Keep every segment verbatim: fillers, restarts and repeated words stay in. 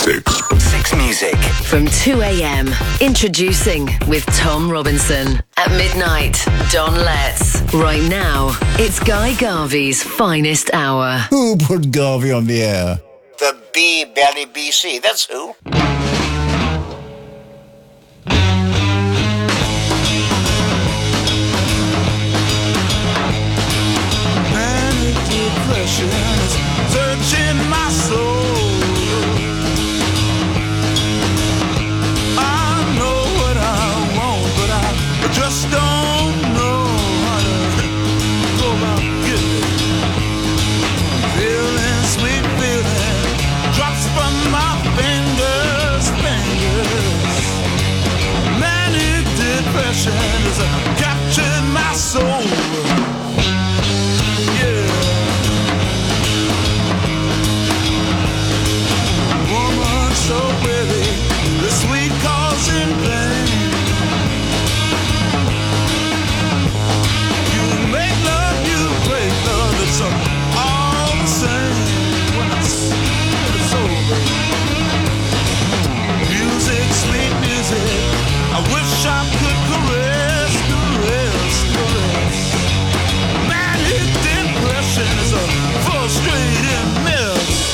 Six. Six Music. From two a.m. Introducing with Tom Robinson. At midnight, Don Letts. Right now, it's Guy Garvey's finest hour. Who put Garvey on the air? The B Belly B C, that's who. Manic depression is searching my soul. I know what I want, but I just don't know how to go about getting it. Feeling sweet feeling drops from my fingers, fingers. Manic depression has captured my soul. Yeah. Woman so pretty, the sweet causing pain. You make love, you break love, it's all the same when it's, when it's over. Music, sweet music, I wish I could caress, caress, caress. Manic depression is a frustrating mess.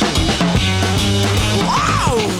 Wow!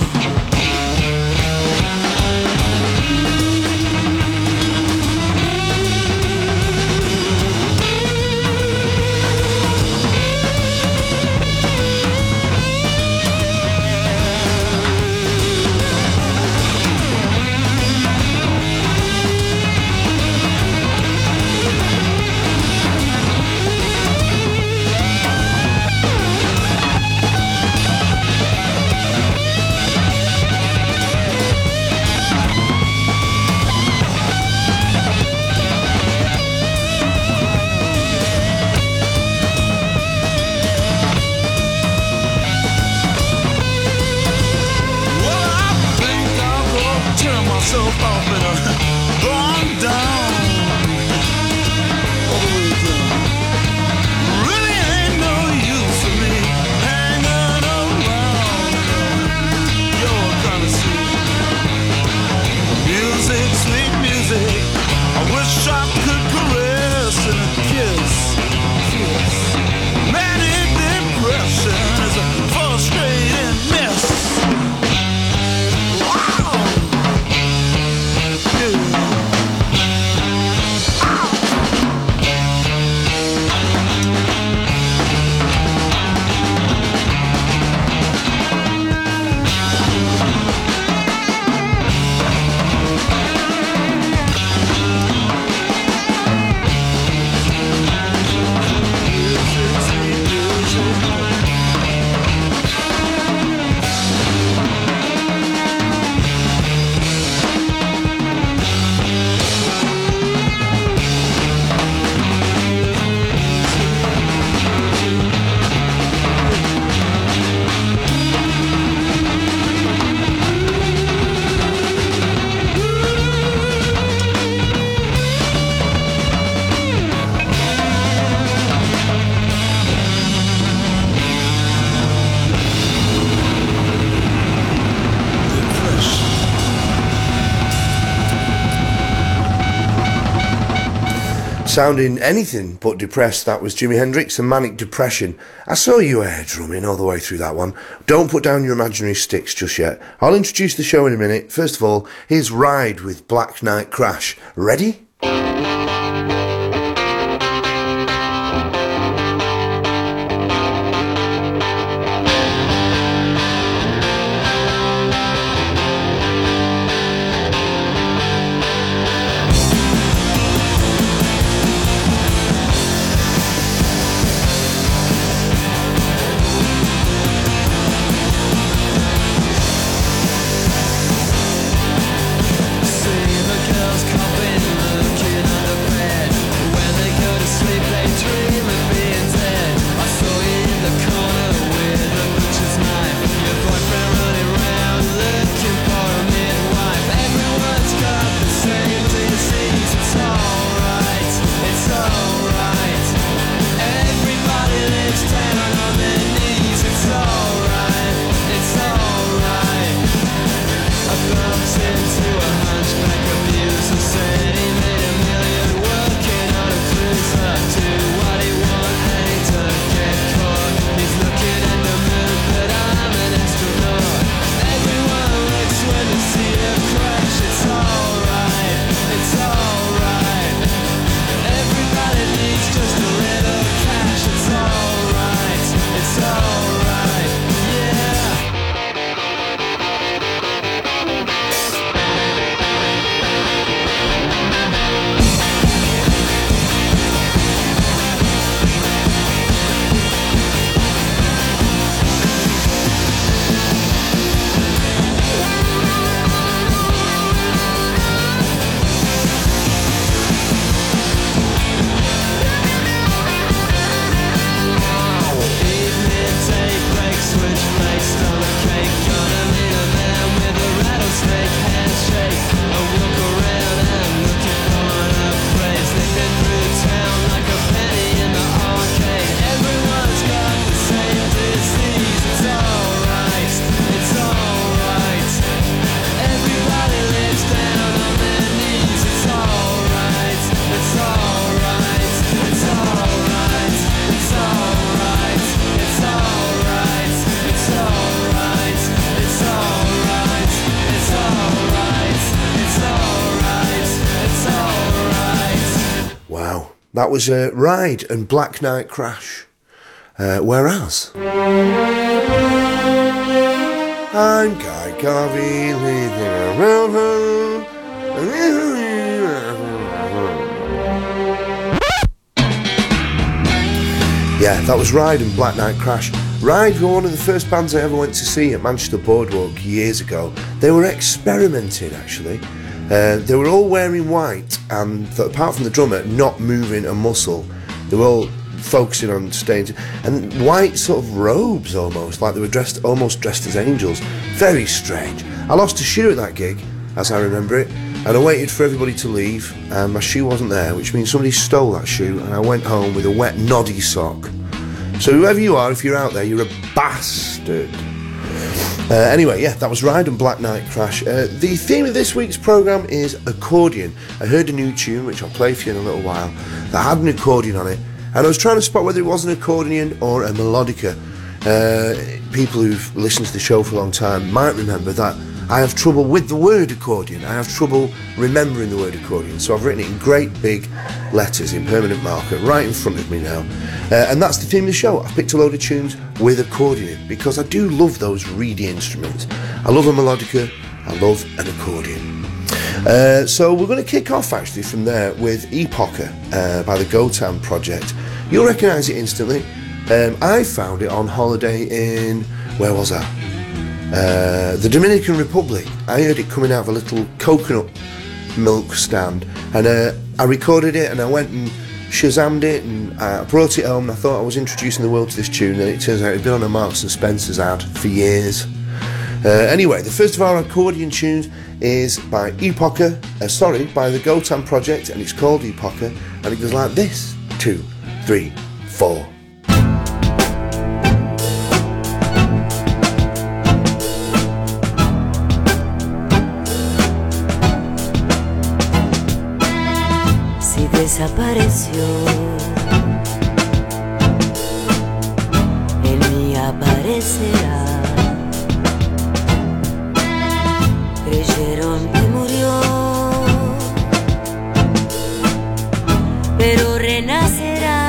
Myself off and uh, gone down all the way down. Really ain't no use for me hanging around your kind of scene. Music, sweet music, I wish I could caress and a kiss, kiss. Manic depression is a frustrating mess. Sounding anything but depressed, that was Jimi Hendrix and Manic Depression. I saw you air drumming all the way through that one. Don't put down your imaginary sticks just yet. I'll introduce the show in a minute. First of all, here's Ride with Black Knight Crash. Ready? See the girls come in looking at the That was uh, Ride and Black Knight Crash. Uh, whereas I'm Guy Garvey, leaving around home. Yeah, that was Ride and Black Knight Crash. Ride were one of the first bands I ever went to see at Manchester Boardwalk years ago. They were experimenting, actually. Uh, they were all wearing white, and th- apart from the drummer not moving a muscle, they were all focusing on staying, t- and white sort of robes almost, like they were dressed, almost dressed as angels. Very strange. I lost a shoe at that gig, as I remember it, and I waited for everybody to leave, and my shoe wasn't there, which means somebody stole that shoe, and I went home with a wet noddy sock. So whoever you are, if you're out there, you're a bastard. Uh, anyway, yeah, that was Ride and Black Knight Crash. Uh, the theme of this week's programme is accordion. I heard a new tune, which I'll play for you in a little while, that had an accordion on it, and I was trying to spot whether it was an accordion or a melodica. Uh, people who've listened to the show for a long time might remember that I have trouble with the word accordion. I have trouble remembering the word accordion, so I've written it in great big letters in permanent marker right in front of me now. Uh, and that's the theme of the show. I've picked a load of tunes with accordion because I do love those reedy instruments. I love a melodica, I love an accordion. Uh, so we're going to kick off actually from there with Epocha uh, by the Gotan Project. You'll recognise it instantly. Um, I found it on holiday in, where was I? Uh, the Dominican Republic. I heard it coming out of a little coconut milk stand, and uh, I recorded it and I went and Shazammed it and I brought it home, and I thought I was introducing the world to this tune, and it turns out it had been on a Marks and Spencer's ad for years. Uh, anyway, the first of our accordion tunes is by Epocha, uh, sorry, by the Gotan Project, and it's called Epocha, and it goes like this: two, three, four. Desapareció, en mí aparecerá. Creyeron que murió, pero renacerá.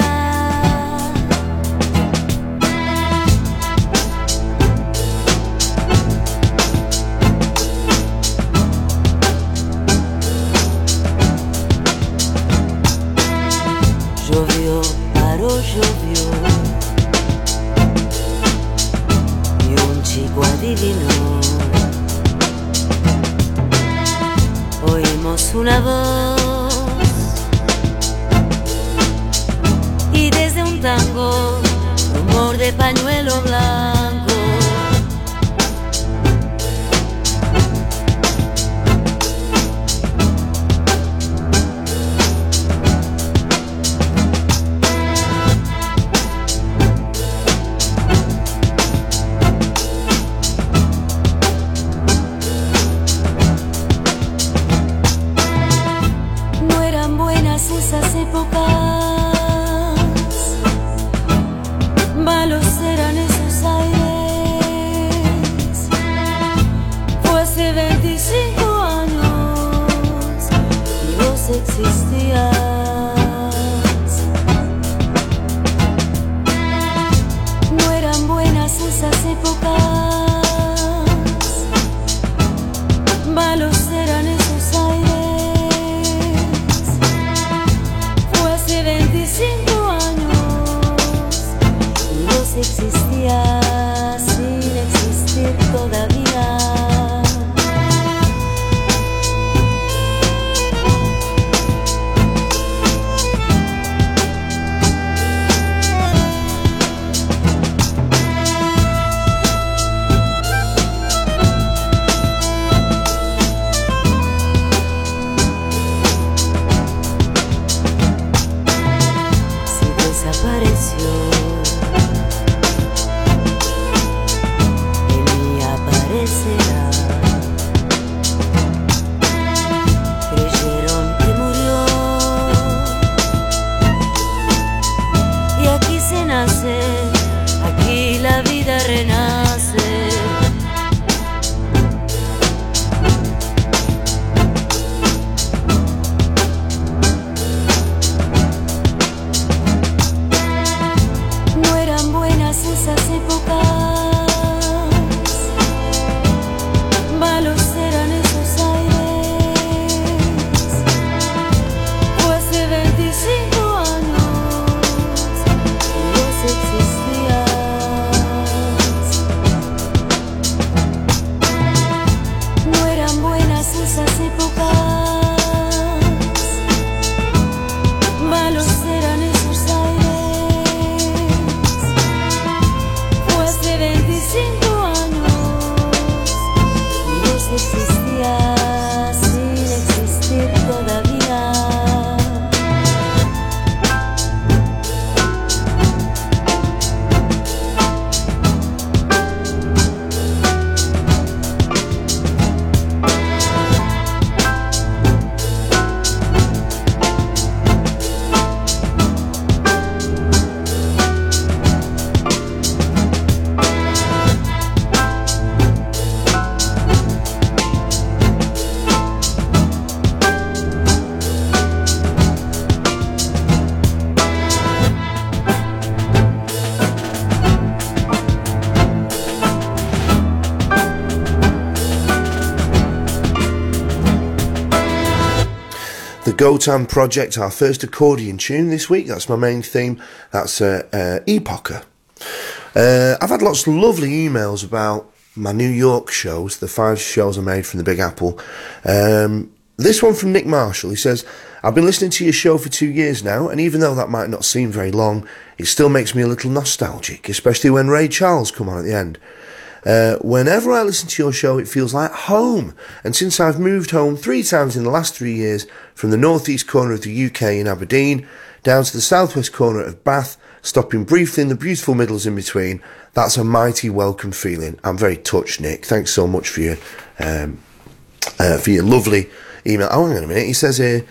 Llovió, paró, llovió, y un chico adivinó. Oímos una voz, y desde un tango, rumor de pañuelo blanco. Esas épocas, malos eran esos aires. Fue hace veinticinco años y vos existías. No eran buenas esas épocas, malos eran esos aires. veinticinco años y vos existías sin existir todavía. The Gotan Project, our first accordion tune this week. That's my main theme. That's uh, uh, Epocha. Uh, I've had lots of lovely emails about my New York shows, the five shows I made from the Big Apple. Um, this one from Nick Marshall. He says, I've been listening to your show for two years now, and even though that might not seem very long, it still makes me a little nostalgic, especially when Ray Charles come on at the end. Uh, whenever I listen to your show, it feels like home. And since I've moved home three times in the last three years, from the northeast corner of the U K in Aberdeen, down to the southwest corner of Bath, stopping briefly in the beautiful Midlands in between, that's a mighty welcome feeling. I'm very touched, Nick. Thanks so much for your, um, uh, for your lovely email. Oh, hang on a minute. He says here,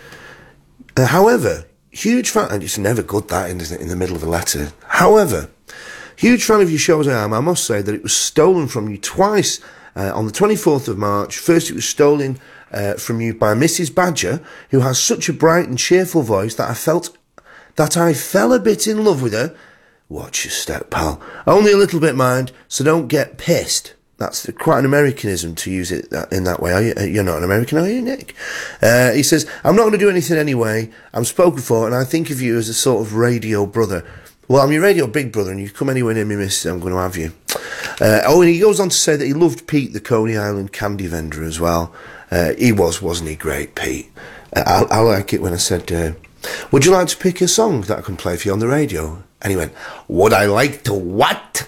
uh, however, huge fan, and it's never good that, isn't it, in the middle of a letter. However, huge fan of your show as I am, I must say that it was stolen from you twice uh, on the twenty-fourth of March. First, it was stolen uh, from you by Missus Badger, who has such a bright and cheerful voice that I felt that I fell a bit in love with her. Watch your step, pal. Only a little bit, mind, so don't get pissed. That's quite an Americanism to use it that, in that way. Are you? You're not an American, are you, Nick? Uh, he says, I'm not going to do anything anyway. I'm spoken for, and I think of you as a sort of radio brother. Well, I'm your radio big brother, and you come anywhere near me, miss, I'm going to have you. Uh, oh, and he goes on to say that he loved Pete, the Coney Island candy vendor, as well. Uh, he was, wasn't he, great, Pete? Uh, I, I like it when I said, uh, would you like to pick a song that I can play for you on the radio? And he went, would I like to what?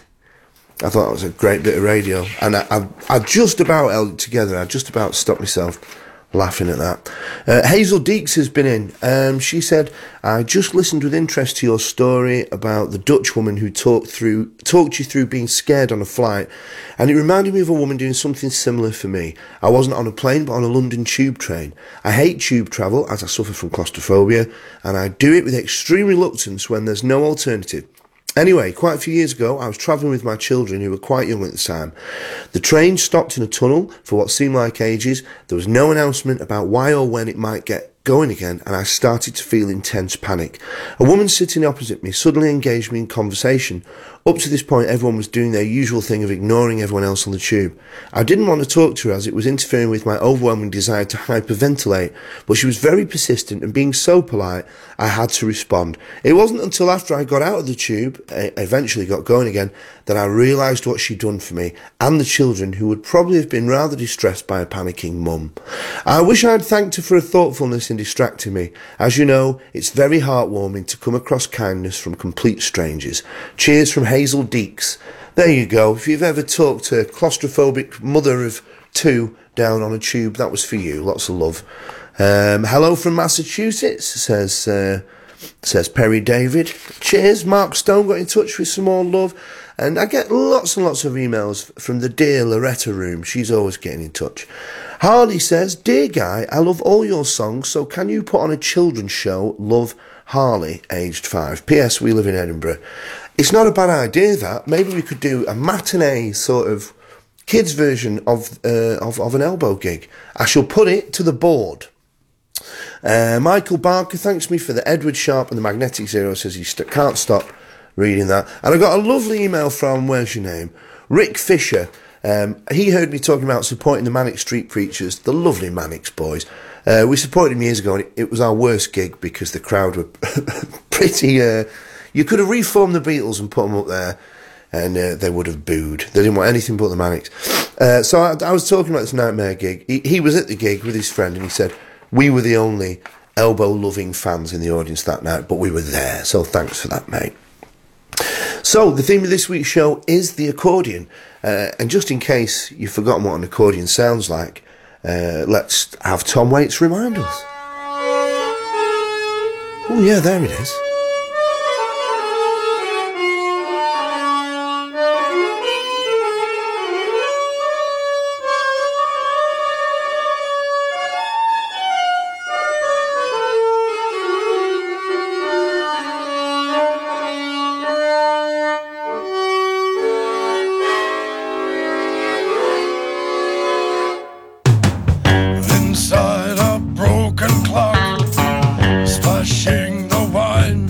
I thought that was a great bit of radio. And I, I, I just about held it together. I just about stopped myself laughing at that. Uh, Hazel Deeks has been in. Um, she said, I just listened with interest to your story about the Dutch woman who talked through talked you through being scared on a flight, and it reminded me of a woman doing something similar for me. I wasn't on a plane, but on a London tube train. I hate tube travel, as I suffer from claustrophobia, and I do it with extreme reluctance when there's no alternative. Anyway, quite a few years ago, I was travelling with my children who were quite young at the time. The train stopped in a tunnel for what seemed like ages. There was no announcement about why or when it might get going again, and I started to feel intense panic. A woman sitting opposite me suddenly engaged me in conversation. Up to this point, everyone was doing their usual thing of ignoring everyone else on the tube. I didn't want to talk to her as it was interfering with my overwhelming desire to hyperventilate, but she was very persistent, and being so polite, I had to respond. It wasn't until after I got out of the tube, I eventually got going again, that I realised what she'd done for me and the children, who would probably have been rather distressed by a panicking mum. I wish I had thanked her for her thoughtfulness in distracting me. As you know, it's very heartwarming to come across kindness from complete strangers. Cheers from Hazel Deeks. There you go. If you've ever talked to a claustrophobic mother of two down on a tube, that was for you. Lots of love. Um, hello from Massachusetts, says uh, says Perry David. Cheers. Mark Stone got in touch with some more love. And I get lots and lots of emails from the dear Loretta Room. She's always getting in touch. Harley says, Dear Guy, I love all your songs, so can you put on a children's show, Love Harley, aged five? P S. We live in Edinburgh. It's not a bad idea, that. Maybe we could do a matinee sort of kids version of uh, of, of an elbow gig. I shall put it to the board. Uh, Michael Barker thanks me for the Edward Sharp and the Magnetic Zero, says he st- can't stop reading that. And I got a lovely email from, where's your name? Rick Fisher. Um, he heard me talking about supporting the Manic Street Preachers, the lovely Manics boys. Uh, we supported them years ago, and it, it was our worst gig because the crowd were pretty... Uh, you could have reformed the Beatles and put them up there, and uh, they would have booed. They didn't want anything but the Manics. Uh, so I, I was talking about this Nightmare gig. He, he was at the gig with his friend, and he said, we were the only elbow-loving fans in the audience that night, but we were there, so thanks for that, mate. So, the theme of this week's show is the accordion. Uh, and just in case you've forgotten what an accordion sounds like, uh, let's have Tom Waits remind us. Oh, yeah, there it is. Inside a broken clock, splashing the wine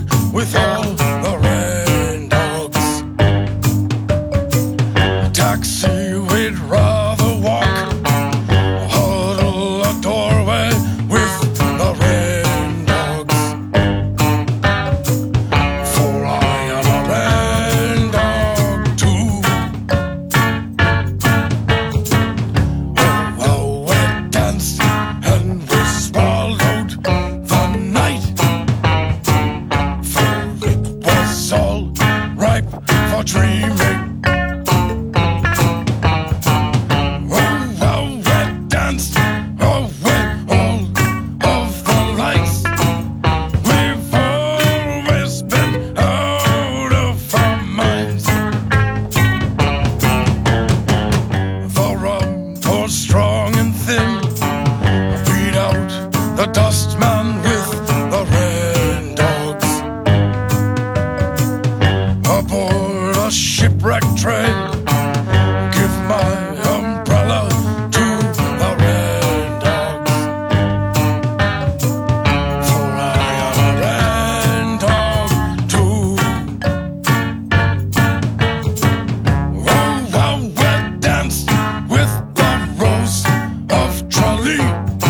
with the rose of trolley.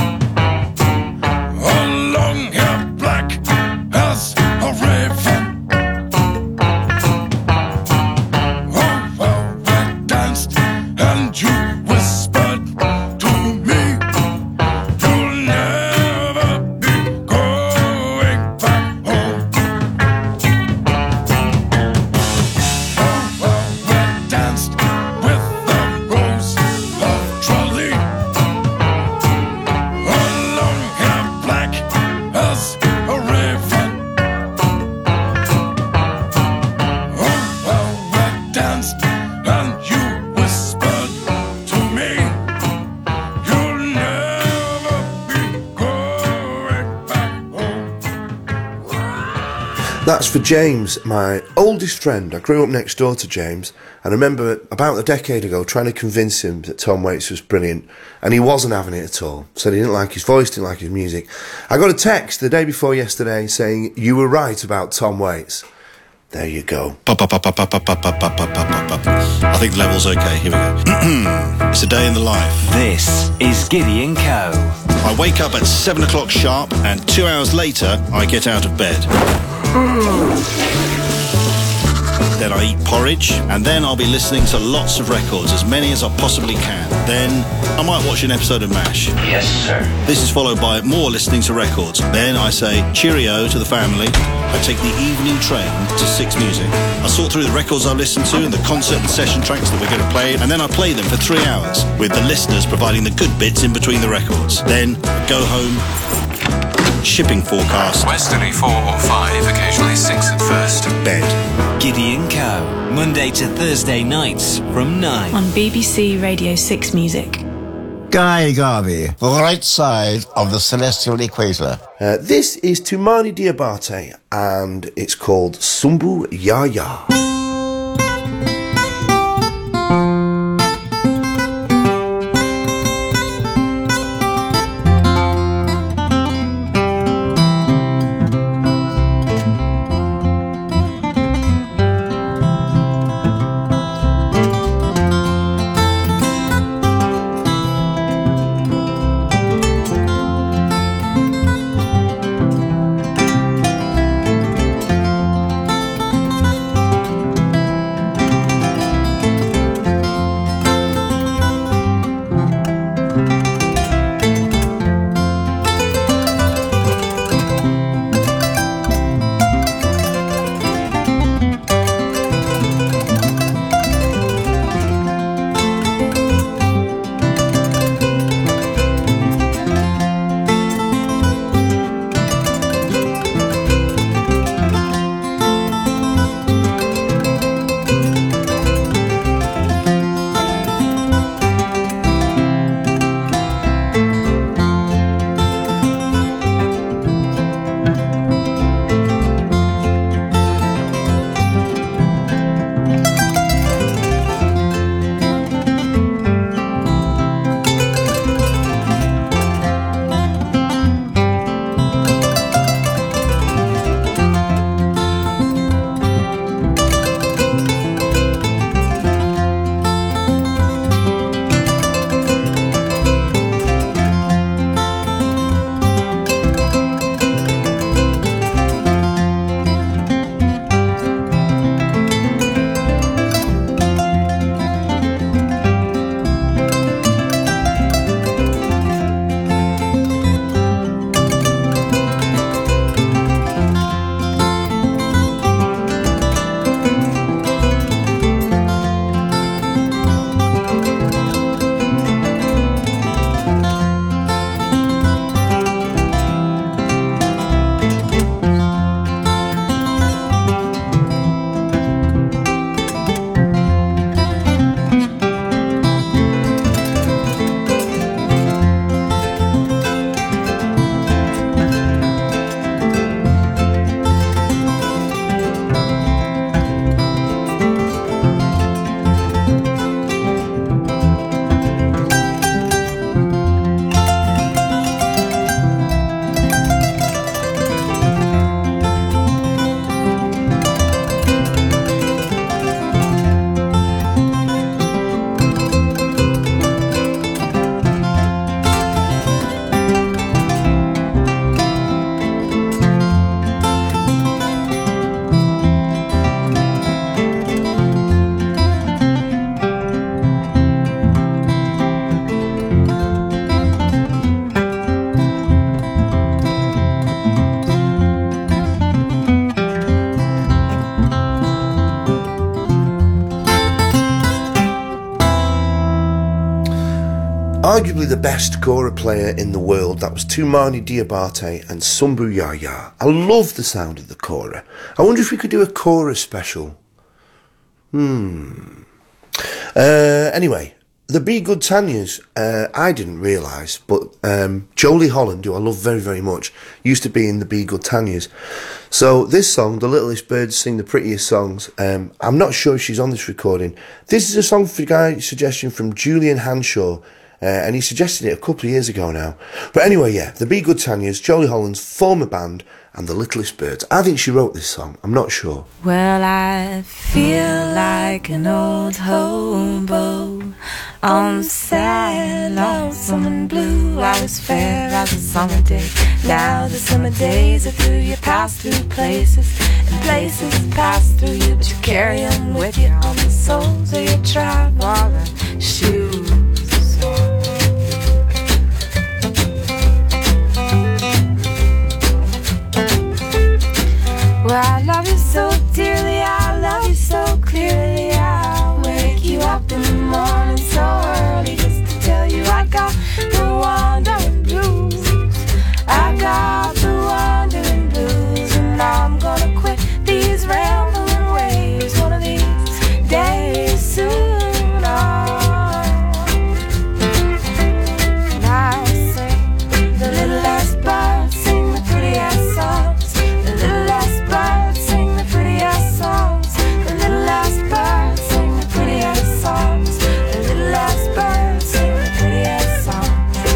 Her long hair black as a raven. Oh, well, we danced and you whispered to me, you'll never be going back home. Oh, well, we danced with the rose of trolley. Her long hair black as a raven. Oh, well, we danced and you whispered to me, you'll never be going back home. That's for James, my oldest friend. I grew up next door to James, and I remember about a decade ago trying to convince him that Tom Waits was brilliant, and he wasn't having it at all. Said he didn't like his voice, didn't like his music. I got a text the day before yesterday saying, you were right about Tom Waits. There you go. Pop, pop, pop, pop, pop, pop, pop, pop, pop, pop, pop. I think the level's okay. Here we go. It's a day in the life. This is Gideon Co. I wake up at seven o'clock sharp, and two hours later, I get out of bed. Then I eat porridge, and then I'll be listening to lots of records, as many as I possibly can. Then I might watch an episode of MASH. Yes, sir. This is followed by more listening to records. Then I say cheerio to the family. I take the evening train to Six Music. I sort through the records I listen to and the concert and session tracks that we're going to play, and then I play them for three hours, with the listeners providing the good bits in between the records. Then I go home. Shipping forecast. Westerly four or five, occasionally six at first. Bed. Gideon Co. Monday to Thursday nights from nine. On B B C Radio six Music. Guy Garvey, right side of the celestial equator. Uh, this is Toumani Diabate, and it's called Sumbu Ya Ya. Arguably the best kora player in the world, that was Toumani Diabate and Sumbu Yaya. I love the sound of the kora. I wonder if we could do a kora special. Hmm. Uh, anyway, the Be Good Tanyas, uh, I didn't realise, but um, Jolie Holland, who I love very, very much, used to be in the Be Good Tanyas. So this song, The Littlest Birds Sing the Prettiest Songs, um, I'm not sure if she's on this recording. This is a song for a guy, suggestion from Julian Hanshaw, uh, and he suggested it a couple of years ago now. But anyway, yeah, the Be Good Tanyas, Jolie Holland's former band, and The Littlest Birds. I think she wrote this song, I'm not sure. Well, I feel like an old hobo on the sad, lonesome and blue. I was fair as a summer day. Now the summer days are through. You pass through places, and places pass through you, but you carry them with you on the soles of your traveling shoes. Well, I love you so dearly, I love you so clearly. I'll wake you up in the morning so early just to tell you I got the wandering blues. I got the wandering blues, and I'm gonna quit these rambling ways one of these days soon. And I sing the littlest birds sing the prettiest songs. The littlest birds sing the prettiest songs. The littlest birds sing the prettiest songs. The littlest birds sing the prettiest songs.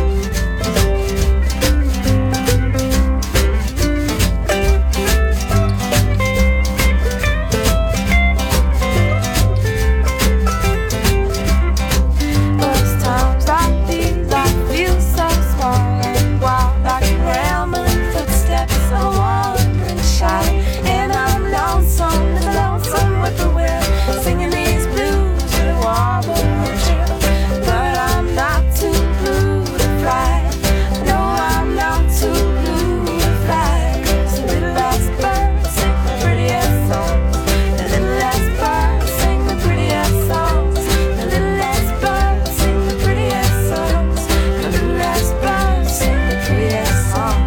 Most times like these I feel so small and wild, like rambling footsteps of a wandering child. And I'm lonesome, and lonesome with the wind, singing these blues with a warble and chill. But I'm not too blue to fly. No, I'm not too blue to fly. 'Cause the littlest birds sing the prettiest songs. The littlest birds sing the prettiest songs. The littlest birds sing the prettiest songs. The littlest birds sing the prettiest songs.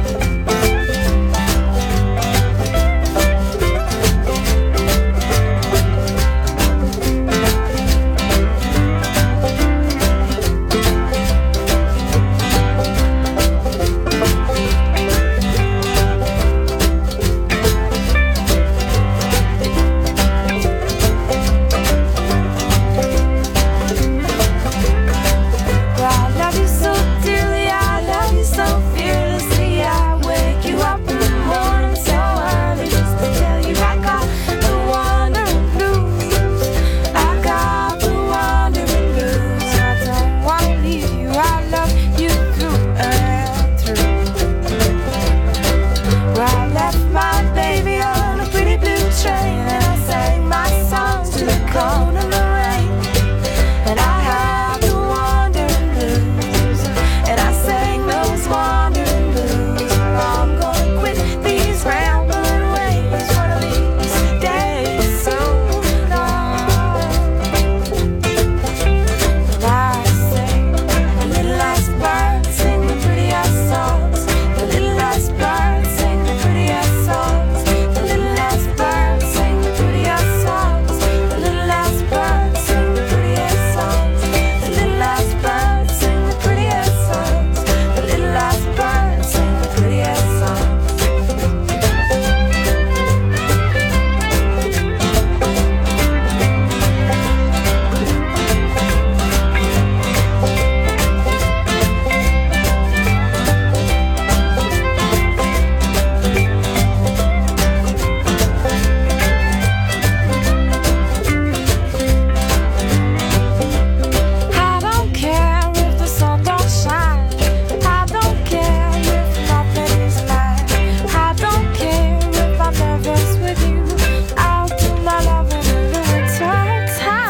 Well, I love you so dearly, I love you so fearlessly. I wake you up in the morning so early just to tell you I got the wandering blues. I got the wandering blues. I don't wanna leave you, I love you through and through. Well, I left my baby on a pretty blue train, and I sang my songs to the cold and the rain. And I had the wandering blues, and I sang those wandering blues. I'm gonna quit these rambling ways one of these days soon. And I sing the littlest birds sing the prettiest songs. The littlest birds sing the prettiest songs. The littlest birds sing the prettiest songs. The littlest birds sing the prettiest songs. The littlest birds sing the prettiest songs. The littlest birds sing the prettiest songs. I don't care if the sun don't shine. I don't care if nothing is mine. I don't care if I'm nervous with you. I'll do my loving in the winter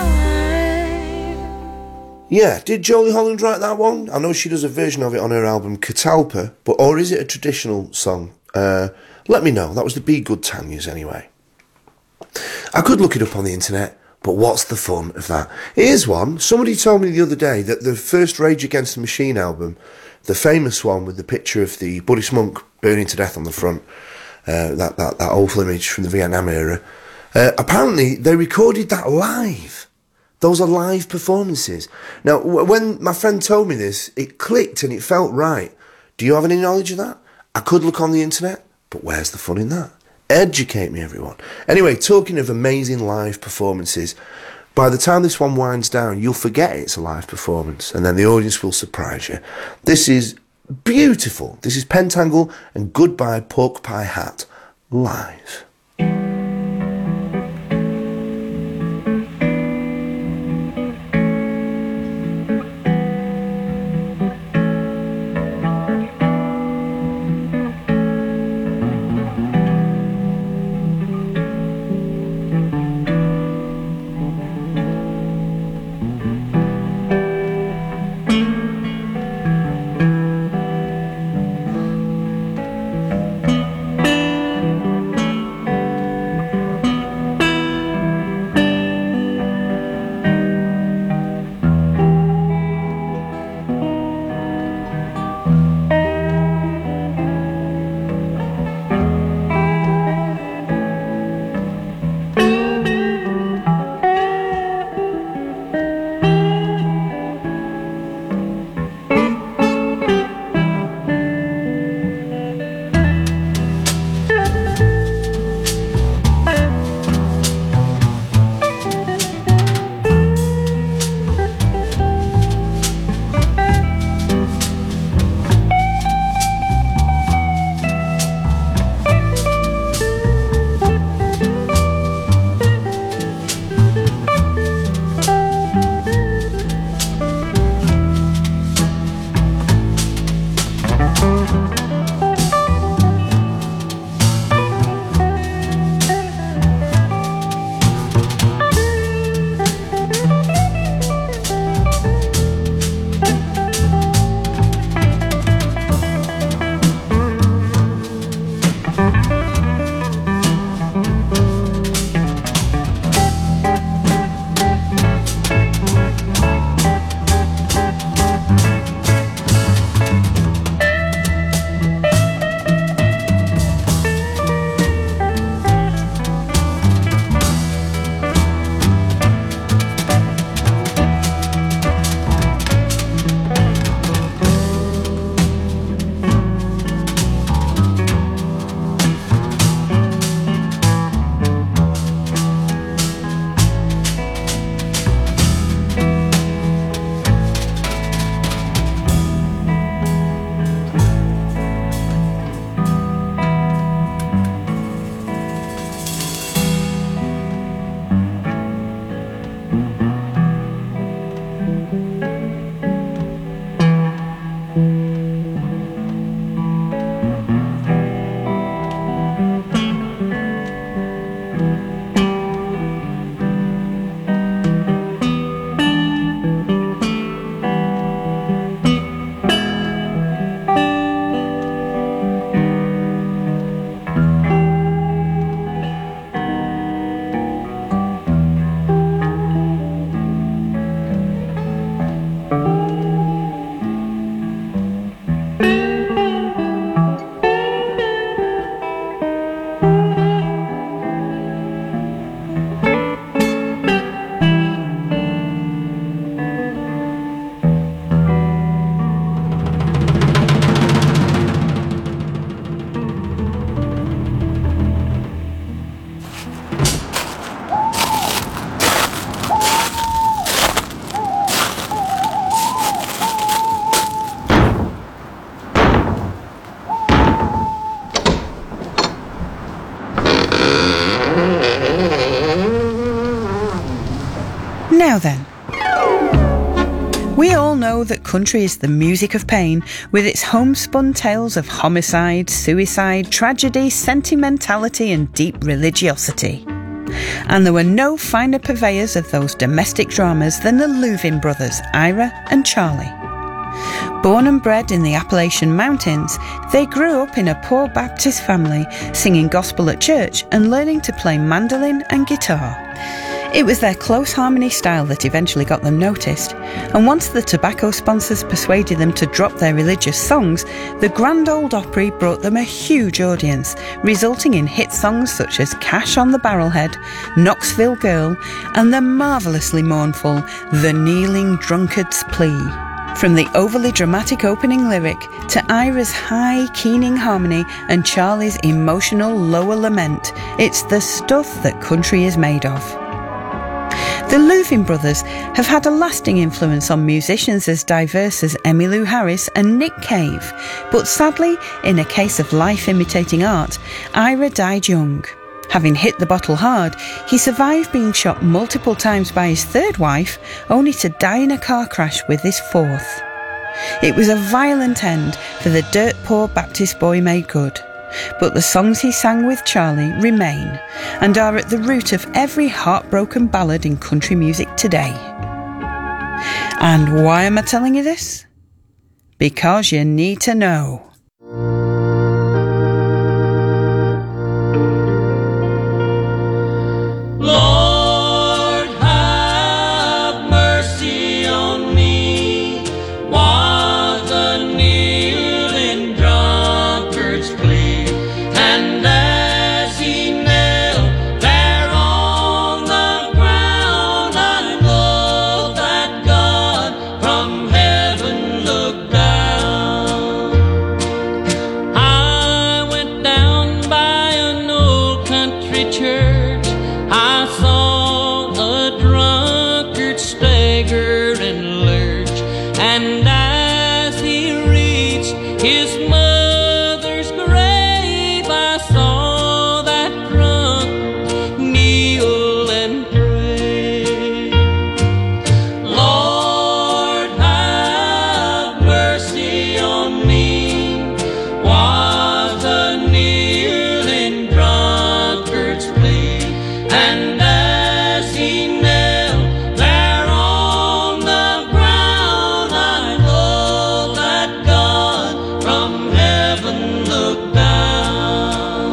time. Yeah, did Jolie Holland write that one? I know she does a version of it on her album Catalpa, but or is it a traditional song? Uh, let me know. That was the Be Good Tanyas anyway. I could look it up on the internet, But what's the fun of that? Here's one. Somebody told me the other day that the first Rage Against the Machine album, the famous one with the picture of the Buddhist monk burning to death on the front, uh, that, that, that awful image from the Vietnam era, uh, apparently they recorded that live. Those are live performances. Now, w- when my friend told me this, it clicked and it felt right. Do you have any knowledge of that? I could look on the internet, but where's the fun in that? Educate me, everyone. Anyway, talking of amazing live performances, by the time this one winds down, you'll forget it's a live performance, and then the audience will surprise you. This is beautiful. This is Pentangle and Goodbye Pork Pie Hat, live. Now then, we all know that country is the music of pain, with its homespun tales of homicide, suicide, tragedy, sentimentality and deep religiosity. And there were no finer purveyors of those domestic dramas than the Louvin brothers, Ira and Charlie. Born and bred in the Appalachian Mountains, they grew up in a poor Baptist family, singing gospel at church and learning to play mandolin and guitar. It was their close harmony style that eventually got them noticed, and once the tobacco sponsors persuaded them to drop their religious songs, the Grand Ole Opry brought them a huge audience, resulting in hit songs such as Cash on the Barrelhead, Knoxville Girl, and the marvellously mournful The Kneeling Drunkard's Plea. From the overly dramatic opening lyric to Ira's high, keening harmony and Charlie's emotional lower lament, it's the stuff that country is made of. The Louvin brothers have had a lasting influence on musicians as diverse as Emmylou Harris and Nick Cave, but sadly, in a case of life imitating art, Ira died young. Having hit the bottle hard, he survived being shot multiple times by his third wife, only to die in a car crash with his fourth. It was a violent end for the dirt poor Baptist boy made good. But the songs he sang with Charlie remain and are at the root of every heartbroken ballad in country music today. And why am I telling you this? Because you need to know. Lord, have mercy on me, was a kneeling drunkard's plea, and as he knelt there on the ground, I know that God from heaven looked down. I went down by an old country church, I saw a drunkard stagger and lurch, and as he reached his mother's grave, I saw that drunk kneel and pray. Lord, have mercy on me, was a kneeling drunkard's plea, and as he knelt there on the ground, I know that God from heaven looked down.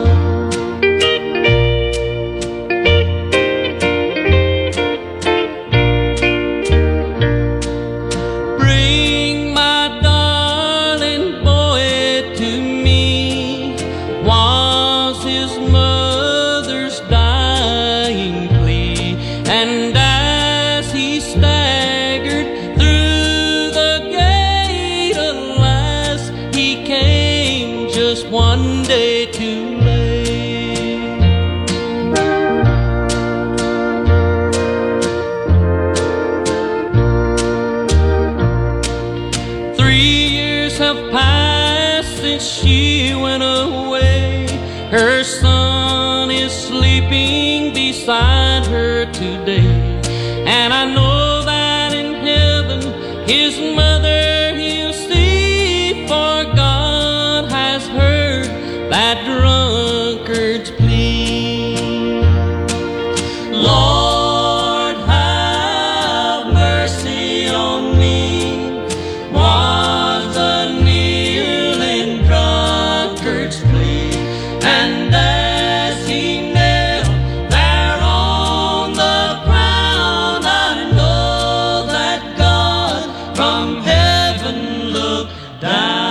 Bring my darling boy to me, was his mother's dying plea, and as he staggered through the gate, alas, he came just one day too late. Three years have passed since she went away. Her son is sleeping beside her today, and I know that in heaven his mother he'll see, for God has heard that drunkard's plea. Lord, have mercy on me, was a kneeling drunkard's plea, and as he knelt there on the ground, I know that God from heaven looked down.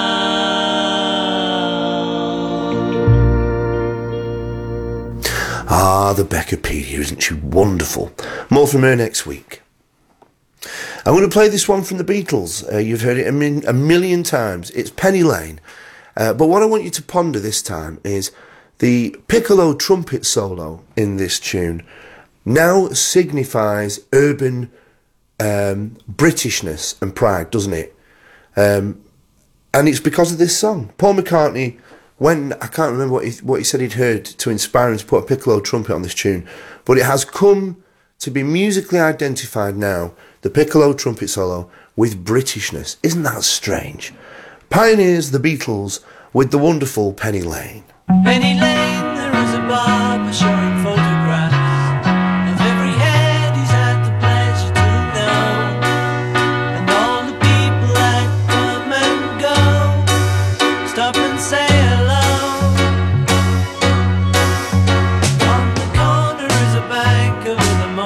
Ah, the Beccapedia, isn't she wonderful? More from her next week. I'm going to play this one from the Beatles. Uh, you've heard it a, min- a million times. It's Penny Lane. Uh, but what I want you to ponder this time is the piccolo trumpet solo in this tune now signifies urban um, Britishness and pride, doesn't it? Um, and it's because of this song. Paul McCartney, when, I can't remember what he, what he said he'd heard to inspire him to put a piccolo trumpet on this tune, but it has come to be musically identified now, the piccolo trumpet solo, with Britishness. Isn't that strange? Pioneers the Beatles with the wonderful Penny Lane. Penny Lane, there is a barber showing photographs of every head he's had the pleasure to know, and all the people that come and go stop and say hello. On the corner is a bank with a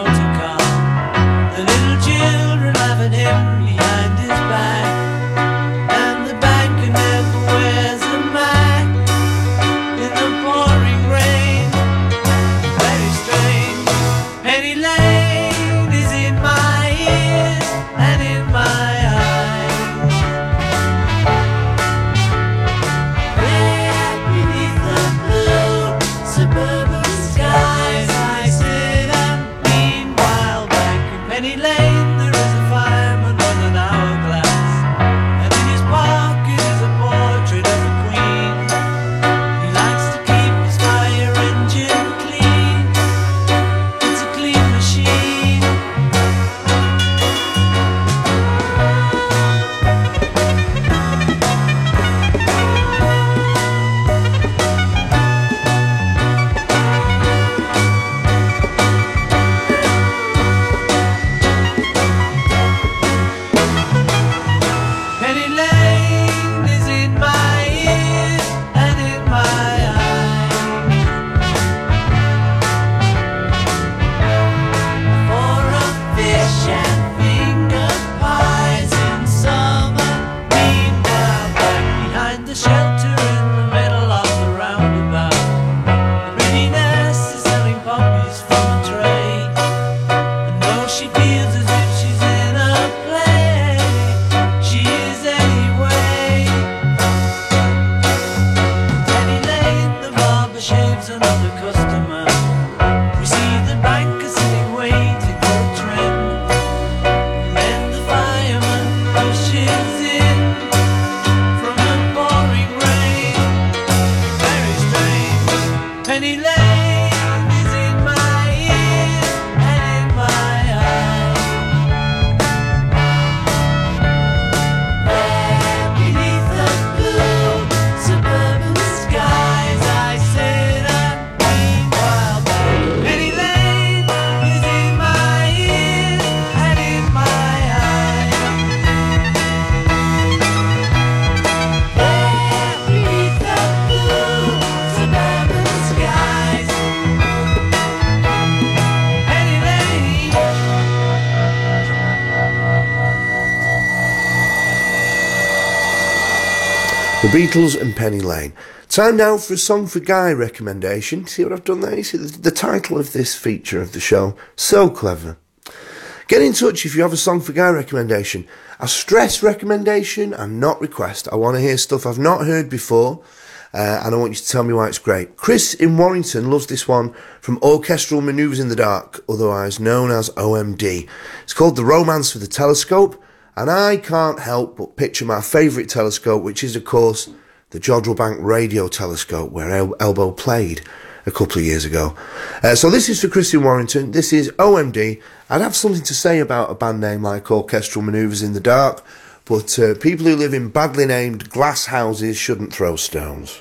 The Beatles and Penny Lane. Time now for a Song for Guy recommendation. See what I've done there? You see the, the title of this feature of the show. So clever. Get in touch if you have a Song for Guy recommendation. A stress recommendation and not request. I want to hear stuff I've not heard before. Uh, and I want you to tell me why it's great. Chris in Warrington loves this one from Orchestral Manoeuvres in the Dark, otherwise known as O M D. It's called The Romance for the Telescope, and I can't help but picture my favourite telescope, which is, of course, the Jodrell Bank Radio Telescope, where El- Elbow played a couple of years ago. Uh, so this is for Chris in Warrington. This is O M D. I'd have something to say about a band name like Orchestral Manoeuvres in the Dark, but uh, people who live in badly named glass houses shouldn't throw stones.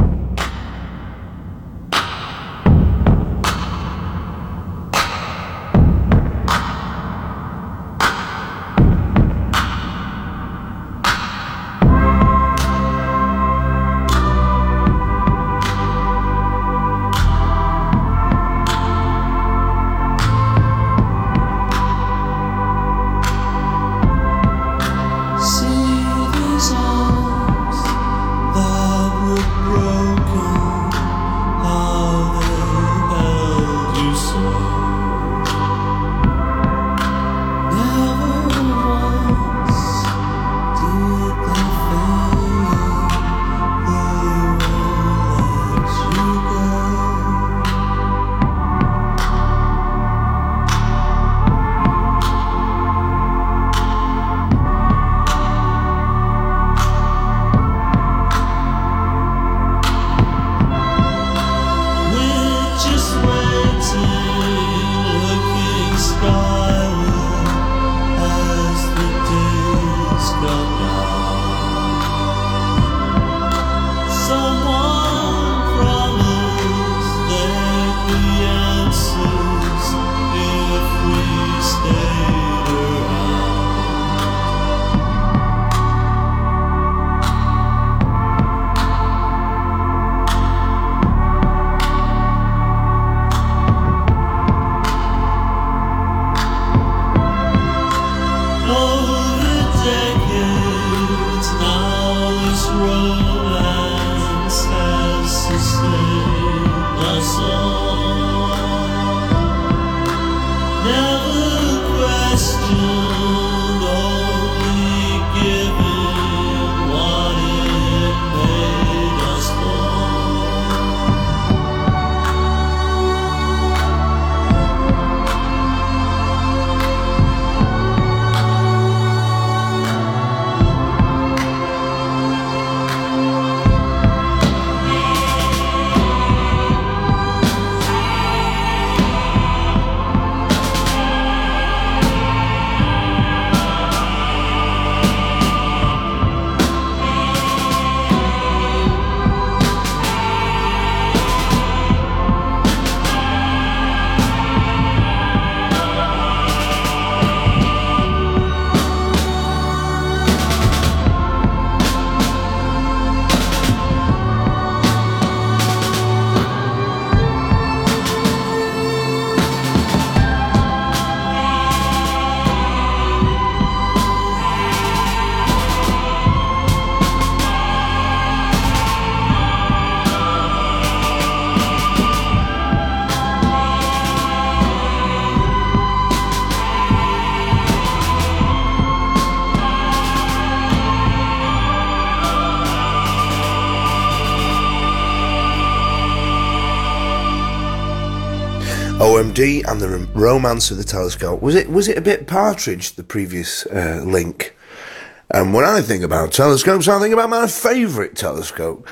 O M D and the Romance of the Telescope. Was it was it a bit Partridge, the previous uh, link? And when I think about telescopes, I think about my favourite telescope.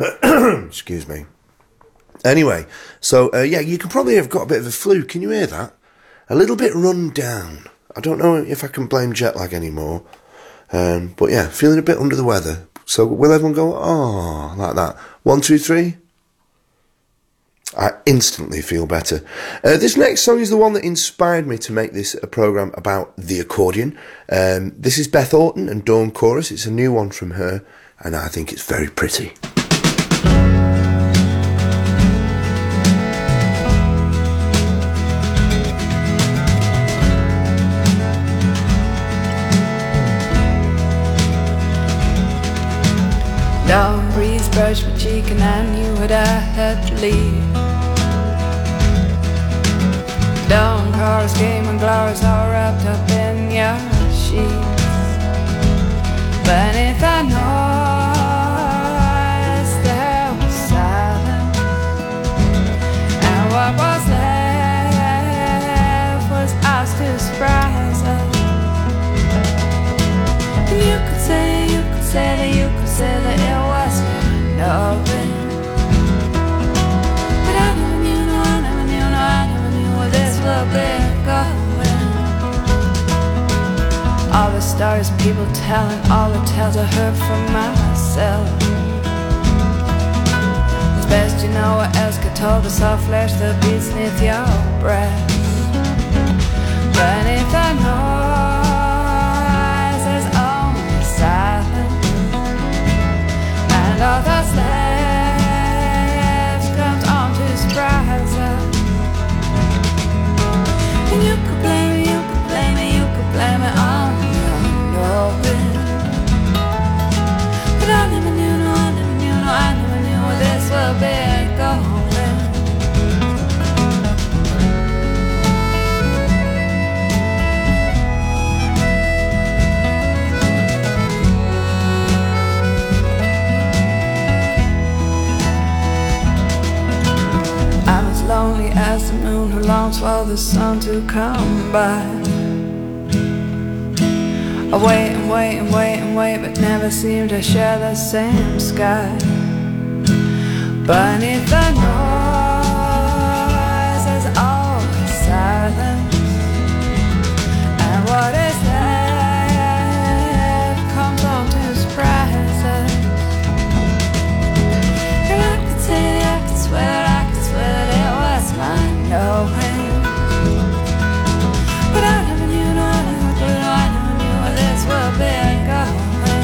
Excuse me. Anyway, so uh, yeah, you can probably have got a bit of a flu. Can you hear that? A little bit run down. I don't know if I can blame jet lag anymore. Um, but yeah, feeling a bit under the weather. So will everyone go, oh, like that? One, two, three. I instantly feel better. Uh, this next song is the one that inspired me to make this a programme about the accordion. Um, this is Beth Orton and Dawn Chorus. It's a new one from her, and I think it's very pretty. Dawn breeze brushed my cheek and I knew what I had to leave. Dawn cars came and glories all wrapped up in your sheets. Beneath the noise there was silence, and what was left was us to surprise us. And you could say, you could say that, you could say that it was nothing, but I never knew, no, I never knew, no, I never knew where this would be going. All the stories people telling, all the tales I heard from myself. As best you know what else could told the soft flesh that beats beneath your breath. Beneath the noise there's only silence, and all that's left comes on to surprise us. And you could blame me, you could blame me, you could blame it on but I never knew, no, I never knew, no, I never knew where this would be going. I'm as lonely as the moon who longs for the sun to come by. I wait and wait and wait and wait, but never seem to share the same sky. Beneath the noise there's always silence, and what is left comes on to surprise us. And I could say that, I could swear that, I could swear that it was my knowing, but I never knew, no, I never knew, no, I never this will be going.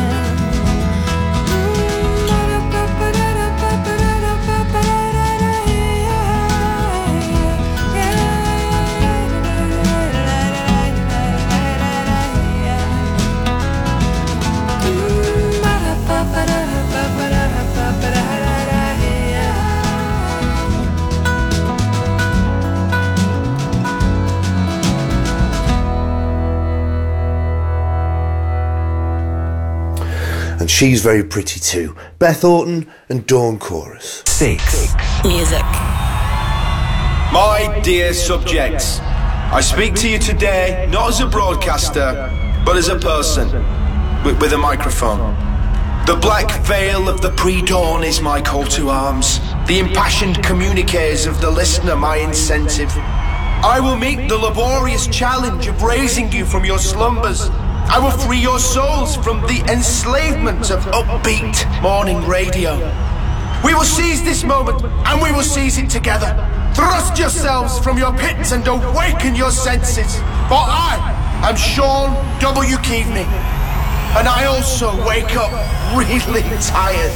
And she's very pretty too. Beth Orton and Dawn Chorus. Six. Music. My dear subjects, I speak to you today not as a broadcaster, but as a person with, with a microphone. The black veil of the pre-dawn is my call to arms. The impassioned communiques of the listener my incentive. I will meet the laborious challenge of raising you from your slumbers. I will free your souls from the enslavement of upbeat morning radio. We will seize this moment, and we will seize it together. Thrust yourselves from your pits and awaken your senses. For I am Sean W. Keaveney, and I also wake up really tired.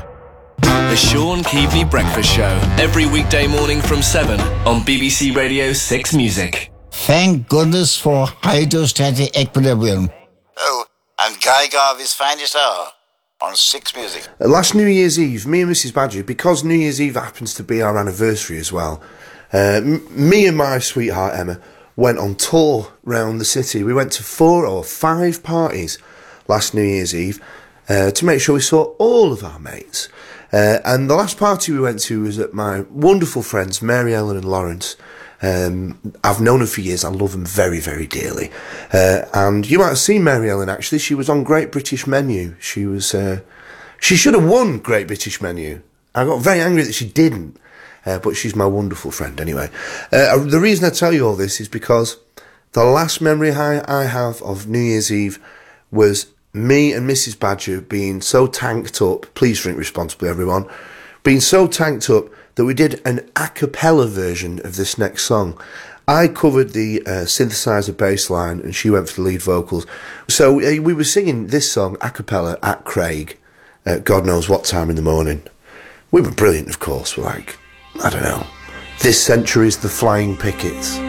The Sean Keaveney Breakfast Show, every weekday morning from seven on B B C Radio six Music. Thank goodness for hydrostatic equilibrium. Oh, and Guy Garvey's finest hour on six Music. Last New Year's Eve, me and Missus Badger, because New Year's Eve happens to be our anniversary as well, uh, m- me and my sweetheart Emma went on tour round the city. We went to four or five parties last New Year's Eve uh, to make sure we saw all of our mates. Uh, and the last party we went to was at my wonderful friends Mary Ellen and Lawrence. Um, I've known them for years. I love them very, very dearly. Uh, and you might have seen Mary Ellen, actually. She was on Great British Menu. She was, uh, she should have won Great British Menu. I got very angry that she didn't. Uh, but she's my wonderful friend anyway. Uh, the reason I tell you all this is because the last memory I, I have of New Year's Eve was me and Missus Badger being so tanked up, please drink responsibly everyone, being so tanked up that we did an a cappella version of this next song. I covered the uh, synthesizer bass line and she went for the lead vocals. So uh, we were singing this song a cappella at Craig at God knows what time in the morning. We were brilliant, of course. We're like, I don't know, this century's the Flying Pickets.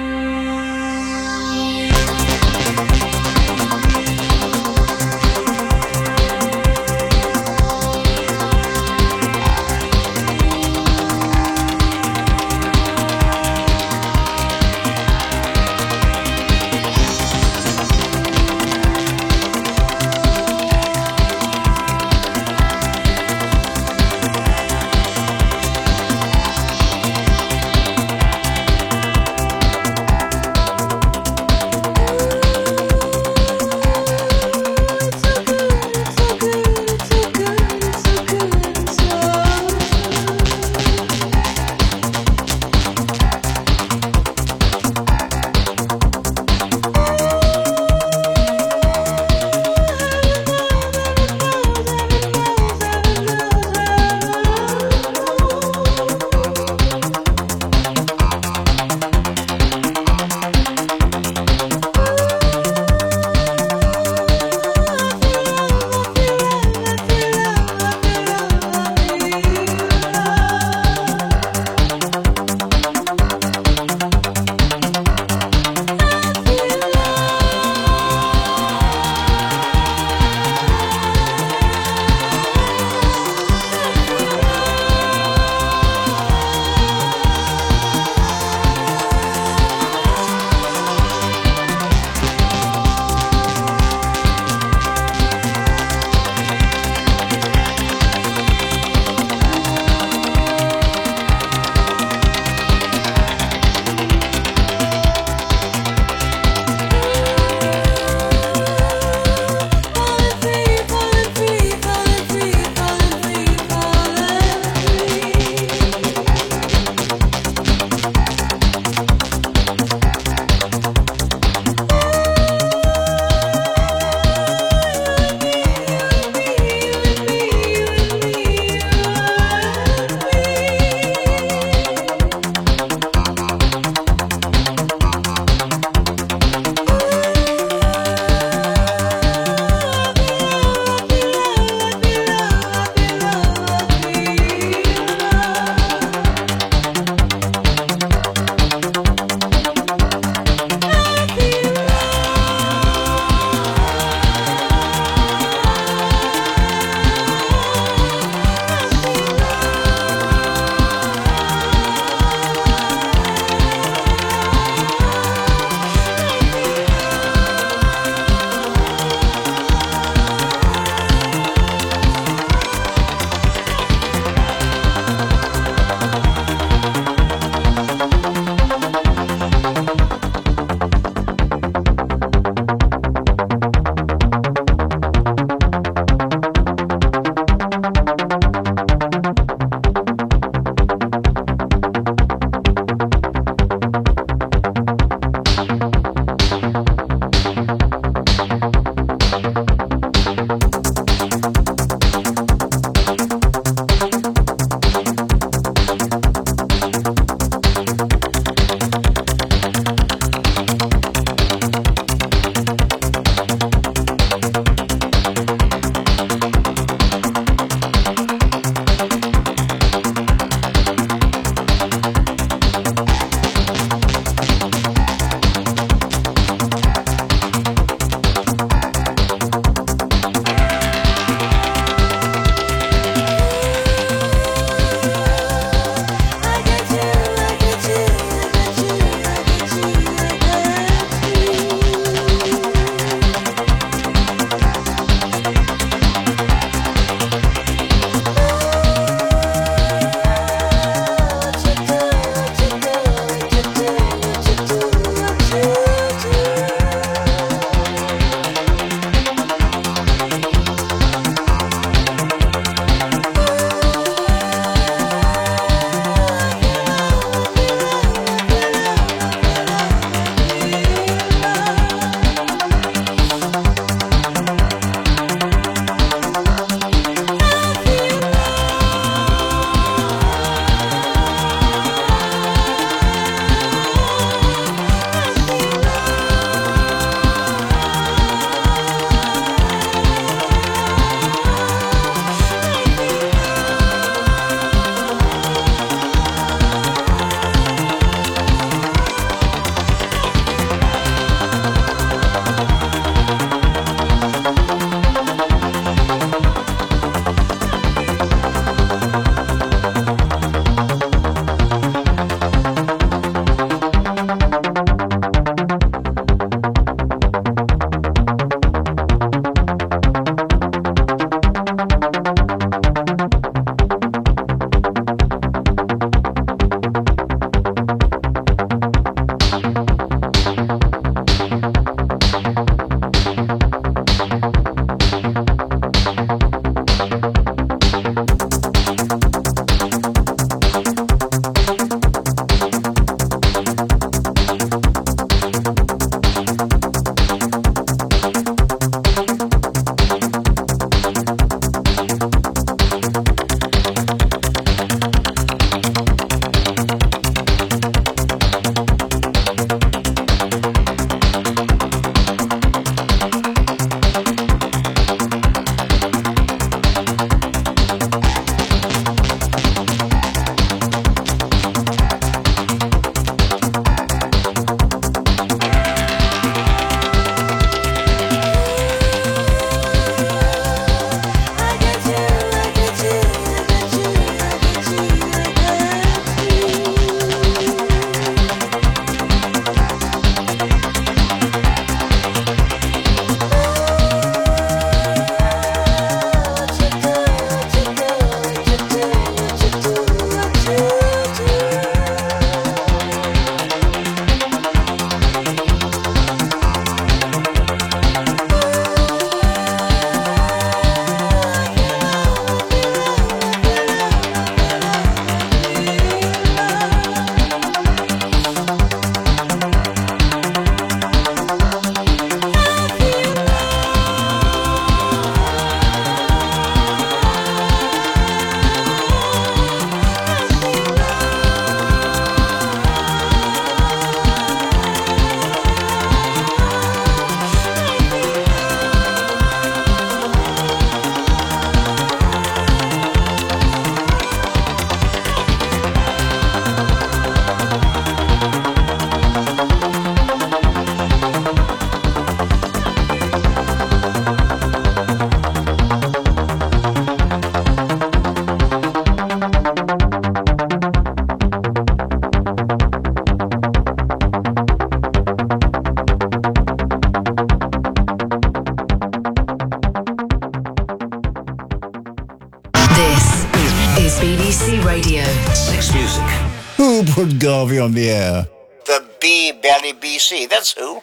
is B B C Radio six Music. Who put Garvey on the air? The B Belly B C, that's who.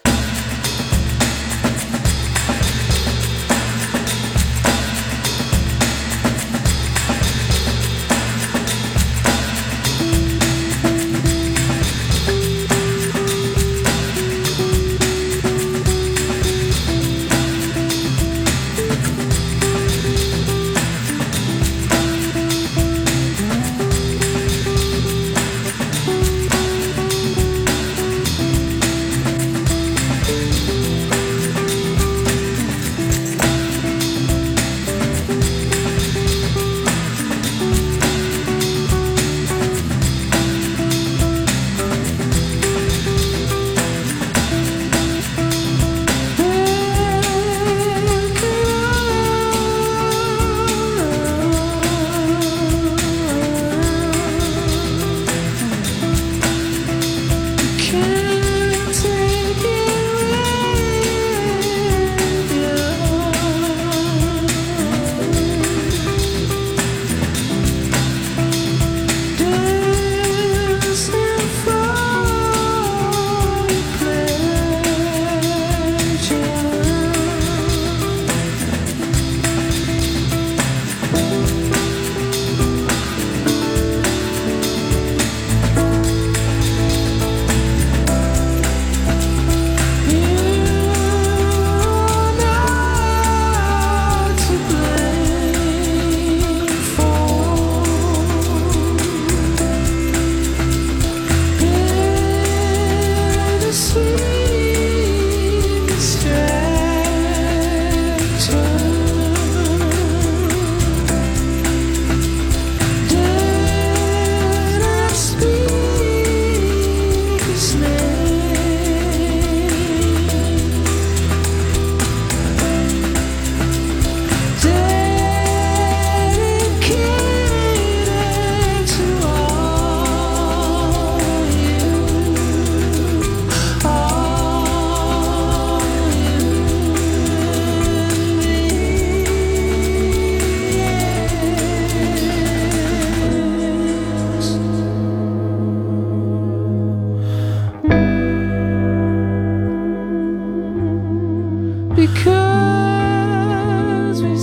Because we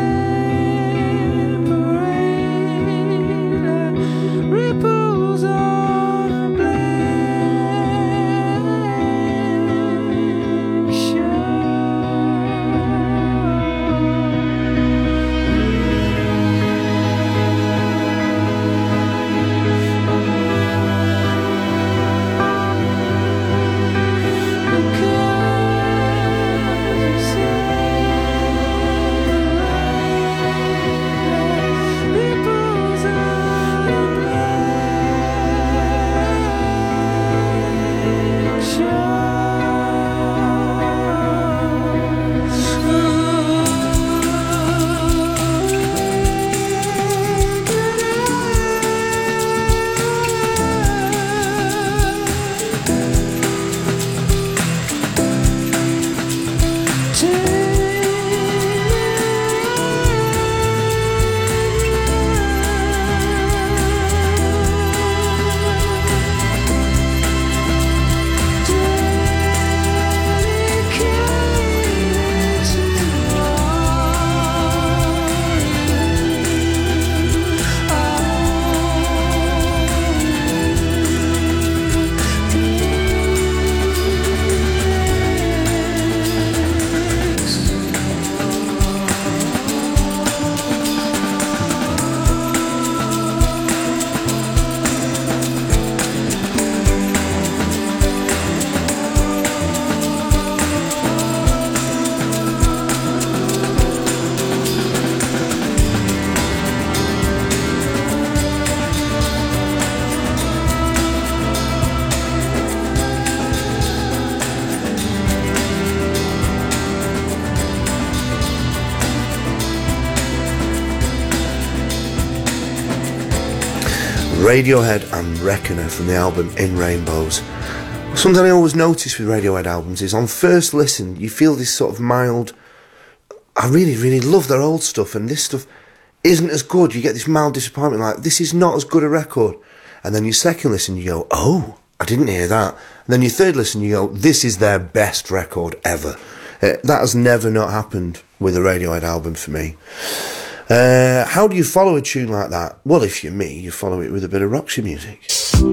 separate ripples on a blank Radiohead and Reckoner from the album In Rainbows. Something I always notice with Radiohead albums is on first listen you feel this sort of mild, I really really love their old stuff, and this stuff isn't as good. You get this mild disappointment, like, this is not as good a record. And then your second listen, you go, oh, I didn't hear that. And then your third listen, you go, this is their best record ever. Uh, that has never not happened with a Radiohead album for me. Uh, how do you follow a tune like that? Well, if you're me, you follow it with a bit of Roxy music.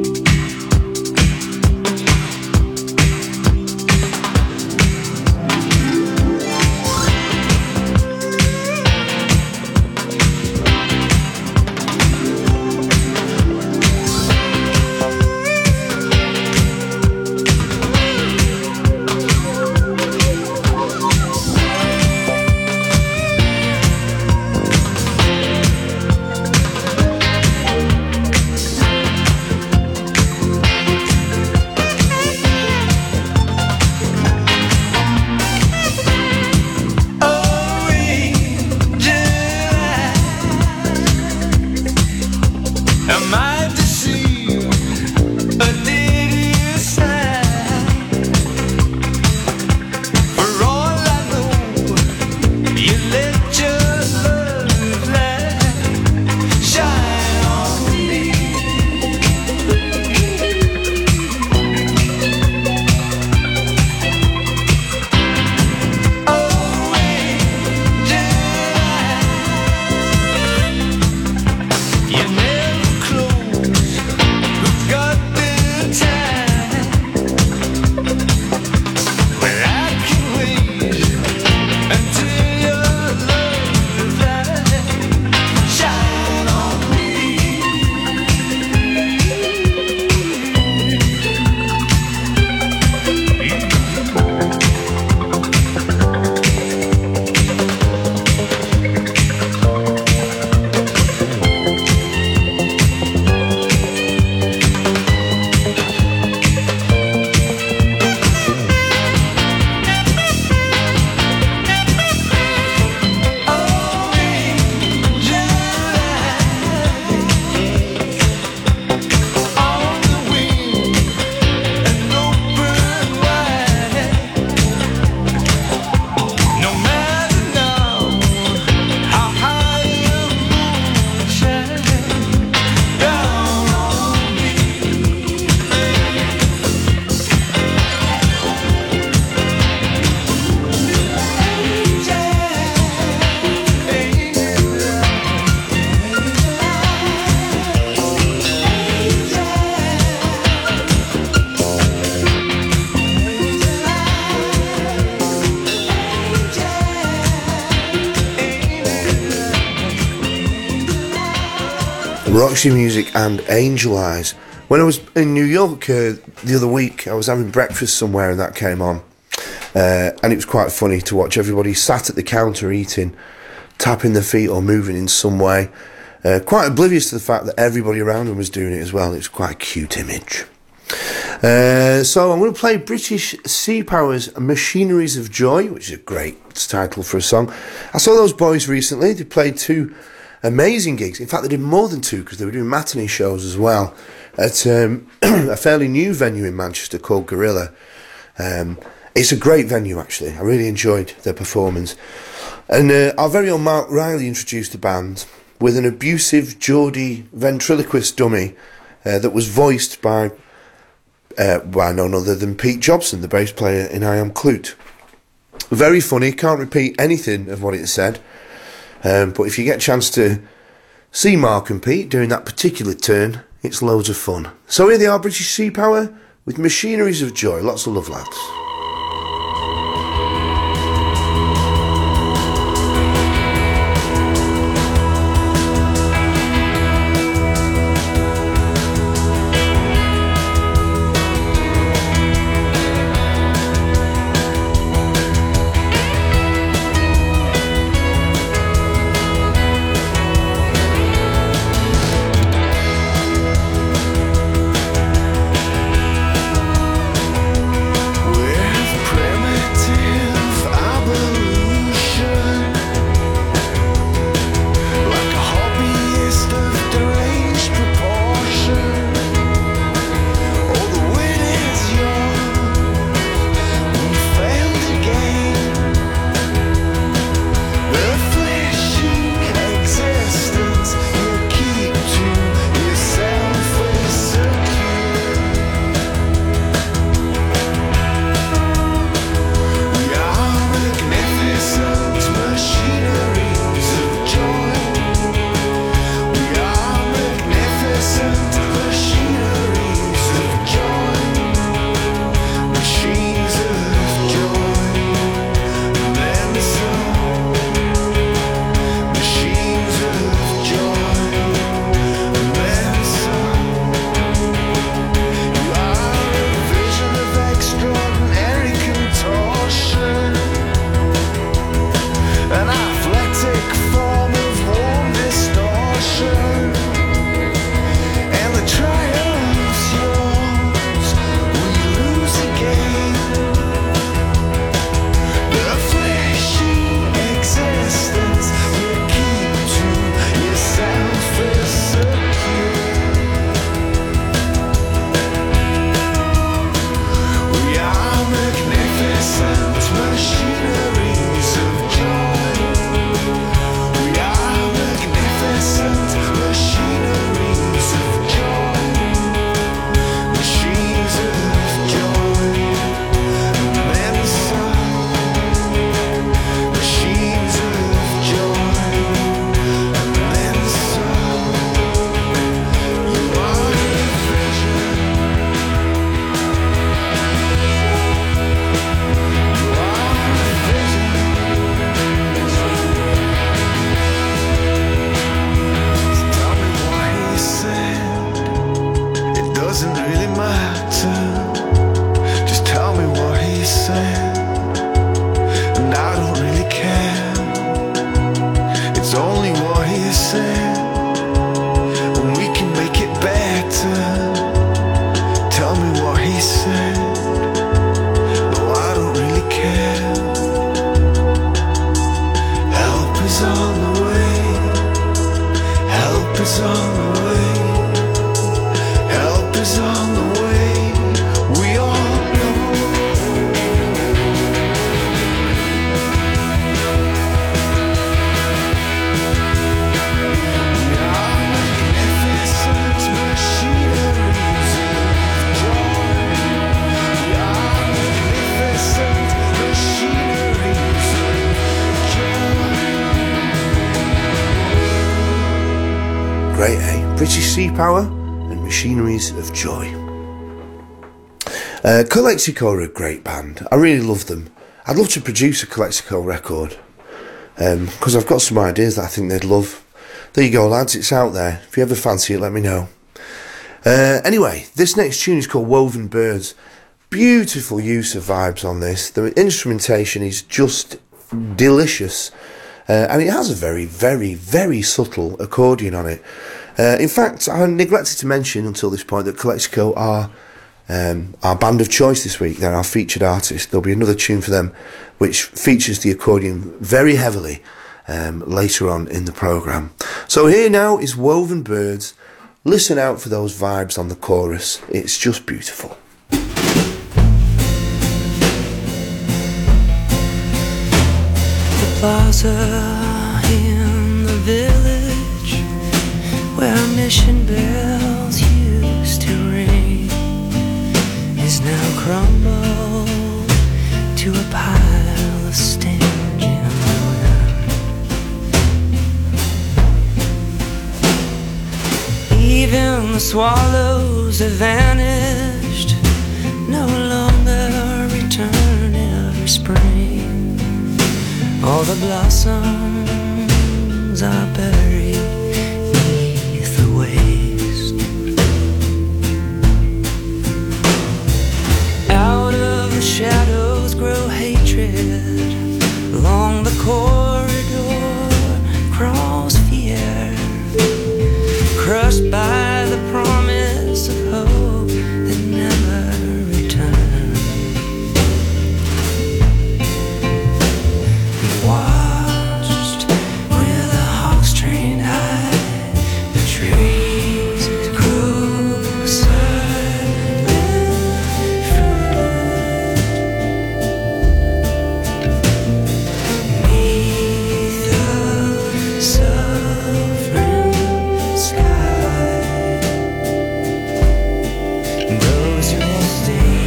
Roxy Music and Angel Eyes. When I was in New York uh, the other week, I was having breakfast somewhere and that came on. Uh, and it was quite funny to watch everybody sat at the counter eating, tapping their feet or moving in some way. Uh, quite oblivious to the fact that everybody around them was doing it as well. It was quite a cute image. Uh, so I'm going to play British Sea Power's Machineries of Joy, which is a great title for a song. I saw those boys recently. They played two amazing gigs. In fact, they did more than two because they were doing matinee shows as well at um, a fairly new venue in Manchester called Gorilla. Um, it's a great venue, actually. I really enjoyed their performance. And uh, our very own Mark Riley introduced the band with an abusive Geordie ventriloquist dummy uh, that was voiced by uh, by none other than Pete Jobson, the bass player in I Am Clute. Very funny, can't repeat anything of what it said. Um, but if you get a chance to see Mark and Pete doing that particular turn, it's loads of fun. So here they are, British Sea Power with Machineries of Joy. Lots of love, lads. Well, is on the way. Help is on the way. We all know. We are magnificent machineries of joy. We are magnificent machineries of joy. Great, eh? British Sea Power and Machineries of Joy. Uh, Calexico are a great band. I really love them. I'd love to produce a Calexico record because um, I've got some ideas that I think they'd love. There you go, lads. It's out there. If you ever fancy it, let me know. Uh, anyway, this next tune is called Woven Birds. Beautiful use of vibes on this. The instrumentation is just delicious. Uh, and it has a very, very, very subtle accordion on it. Uh, in fact, I neglected to mention until this point that Calexico are um, our band of choice this week. They're our featured artist. There'll be another tune for them which features the accordion very heavily um, later on in the programme. So here now is Woven Birds. Listen out for those vibes on the chorus. It's just beautiful. Plaza in the village where mission bells used to ring is now crumbled to a pile of stench in the wind. Even the swallows have vanished, no longer return every spring. All the blossoms are buried beneath the waste. Out of the shadows grow hatred. Along the corridor crawls fear, crushed by the promise of hope that never returns. Watched with a hawk's trained eye, the trees grew silent beneath the sovereign sky. Those who stay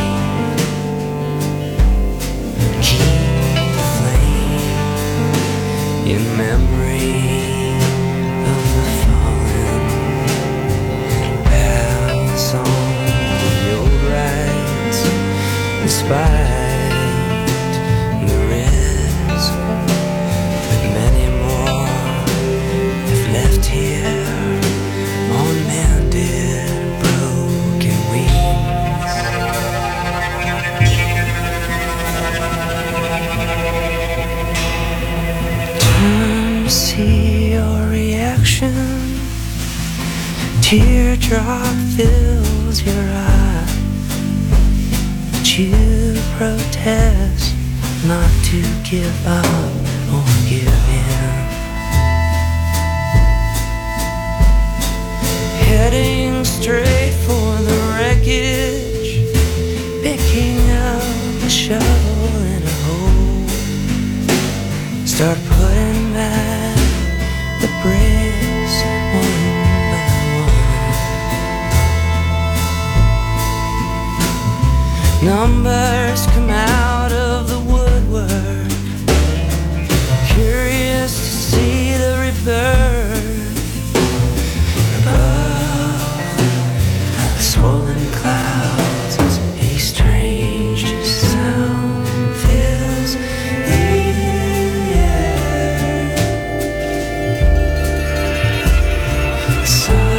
keep the flame in memory of the fallen. Pass on the old rights despite the risk. But many more have left here on mended broken wings. Turn to see your reaction. Teardrop fills your eye, but you protest not to give up or give in. Heading straight for the wreckage, picking up a shovel in a hole. Start putting back the bricks one by one. Numbers come out of the woodwork, curious to see the rebirth. Above the swollen clouds, a strange sound fills the air.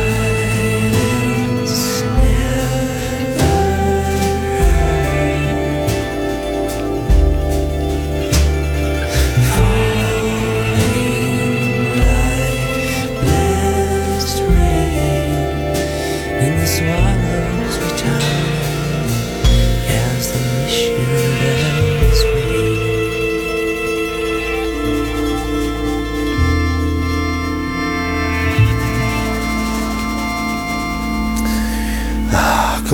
Silence never heard.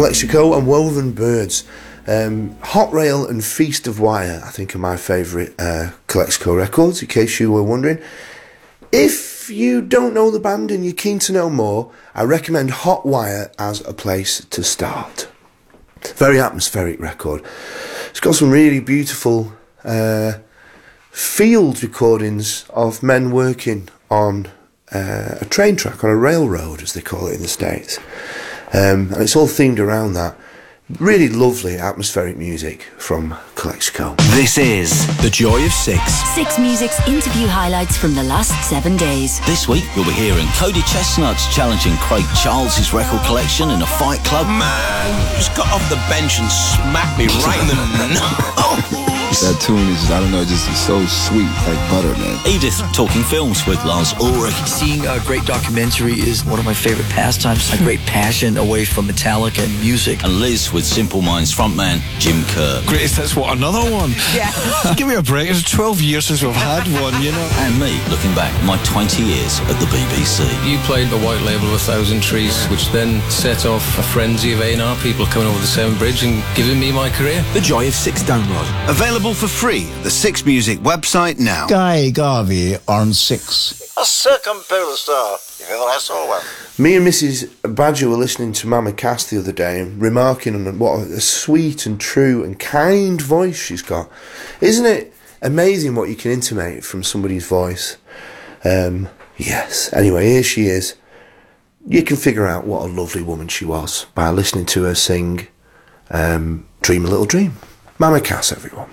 Calexico and Woven Birds. Um, Hot Rail and Feast of Wire, I think, are my favourite uh, Calexico records, in case you were wondering. If you don't know the band and you're keen to know more, I recommend Hot Wire as a place to start. Very atmospheric record. It's got some really beautiful uh, field recordings of men working on uh, a train track, on a railroad, as they call it in the States. Um, and it's all themed around that. Really lovely atmospheric music from Calexico. This is The Joy of Six. Six Music's interview highlights from the last seven days. This week you'll be hearing Cody Chestnuts challenging Craig Charles' record collection in a fight club. Man, just got off the bench and smacked me right in the nose. That tune is, I don't know, just so sweet, like butter, man. Edith talking films with Lars Ulrich. Seeing a great documentary is one of my favorite pastimes. A great passion away from Metallica and music. And Liz with Simple Minds frontman Jim Kerr. Great, that's what, another one? Yeah. Give me a break, it's twelve years since we've had one, you know. And me, looking back my twenty years at the B B C. You played the white label of A Thousand Trees, which then set off a frenzy of A and R people coming over the Severn Bridge and giving me my career. The Joy of Six download. Available for free at the Six Music website now. Guy Garvey on Six. A circumpolar star, if ever I saw one. Me and Missus Badger were listening to Mama Cass the other day and remarking on what a sweet and true and kind voice she's got. Isn't it amazing what you can intimate from somebody's voice? Um, yes. Anyway, here she is. You can figure out what a lovely woman she was by listening to her sing um, Dream a Little Dream. Mama Cass, everyone.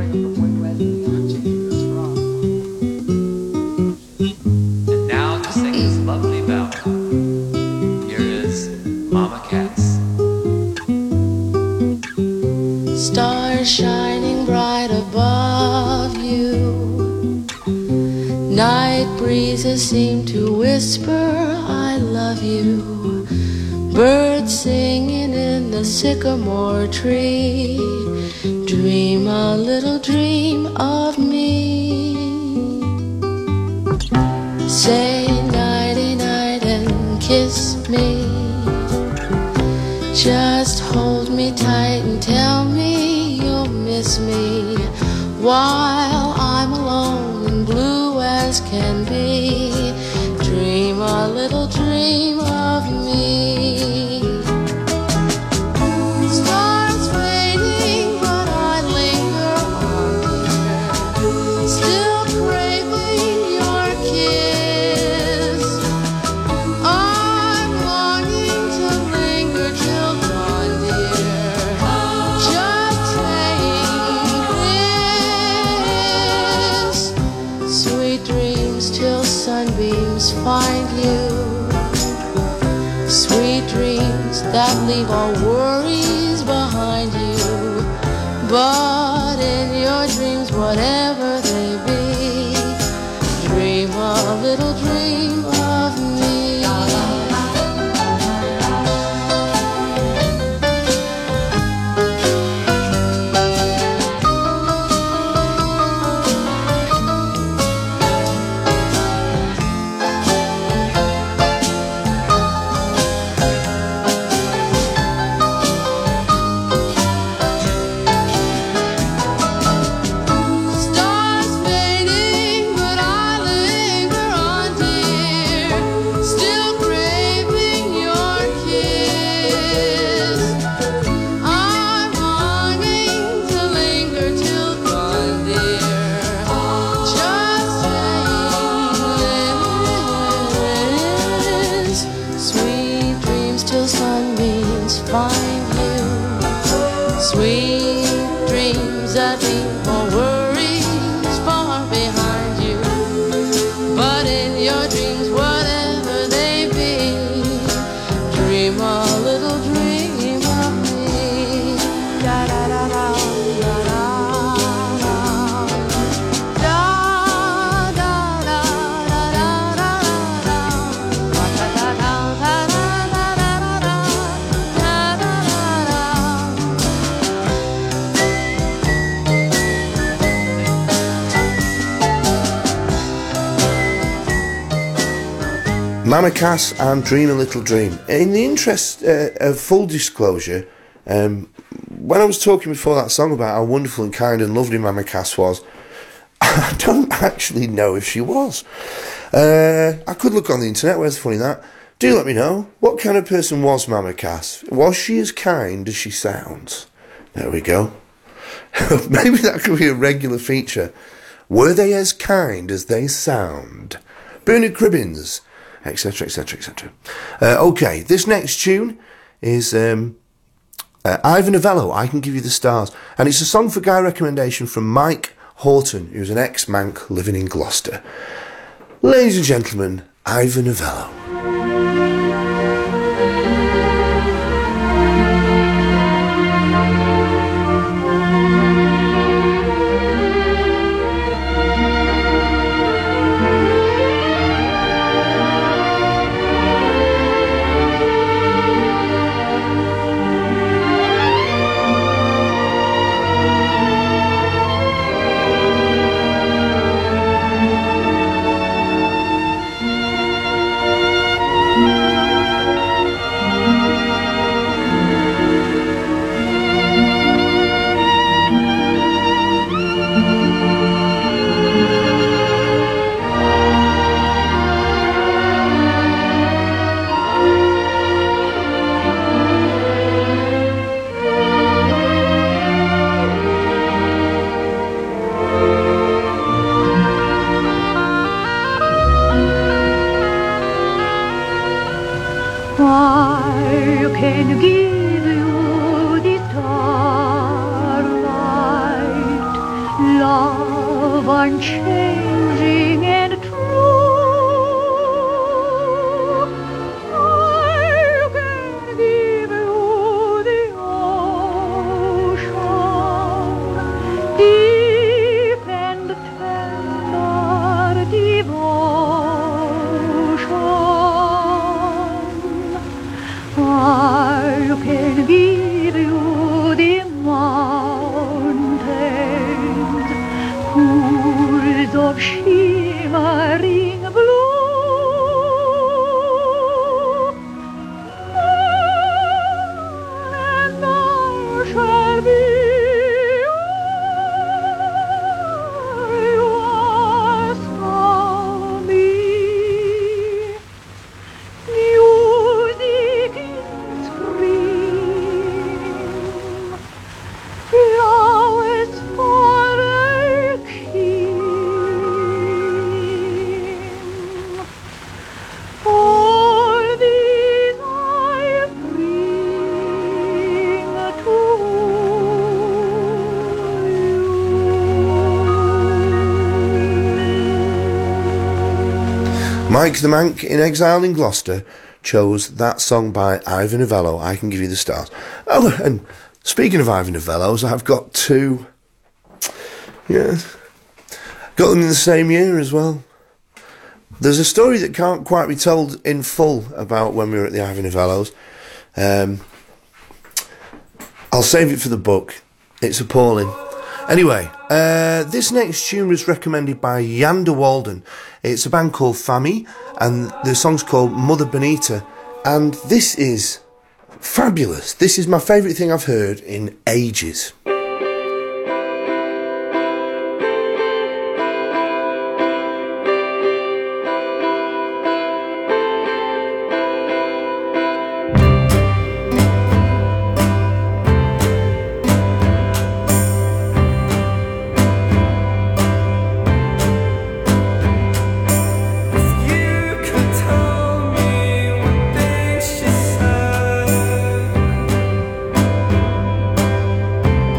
And now to sing this lovely ballad, here is Mama Cass. Stars shining bright above you. Night breezes seem to whisper, I love you. Birds singing in the sycamore tree. Dream a little dream of me. Say nighty night and kiss me. Just hold me tight and tell me you'll miss me while I'm alone and blue as can be. Dream a little dream of me. Stars fading, but I linger on, dear, still craving your kiss. I'm longing to linger till dawn, dear, just saying this. Sweet dreams till sunbeams find you. Sweet dreams that leave all worries behind you. But in your dreams, whatever they be, dream a little dream of me. Stars Mama Cass and Dream a Little Dream. In the interest uh, of full disclosure, um, when I was talking before that song about how wonderful and kind and lovely Mama Cass was, I don't actually know if she was. Uh, I could look on the internet, where's the funny in that? Do let me know, what kind of person was Mama Cass? Was she as kind as she sounds? There we go. Maybe that could be a regular feature. Were they as kind as they sound? Bernard Cribbins, etc, etc, et cetera. Uh, okay, this next tune is um, uh, Ivor Novello, I Can Give You the Stars. And it's a song for Guy recommendation from Mike Horton, who's an ex-Manc living in Gloucester. Ladies and gentlemen, Ivor Novello. Mike the Manc in exile in Gloucester chose that song by Ivor Novello, I Can Give You the Stars. Oh, and speaking of Ivor Novello's, I've got two. Yeah. Got them in the same year as well. There's a story that can't quite be told in full about when we were at the Ivor Novello's. Um, I'll save it for the book. It's appalling. Anyway, uh, this next tune was recommended by Yander Walden. It's a band called Fami, and the song's called Mother Bonita. And this is fabulous. This is my favourite thing I've heard in ages. She said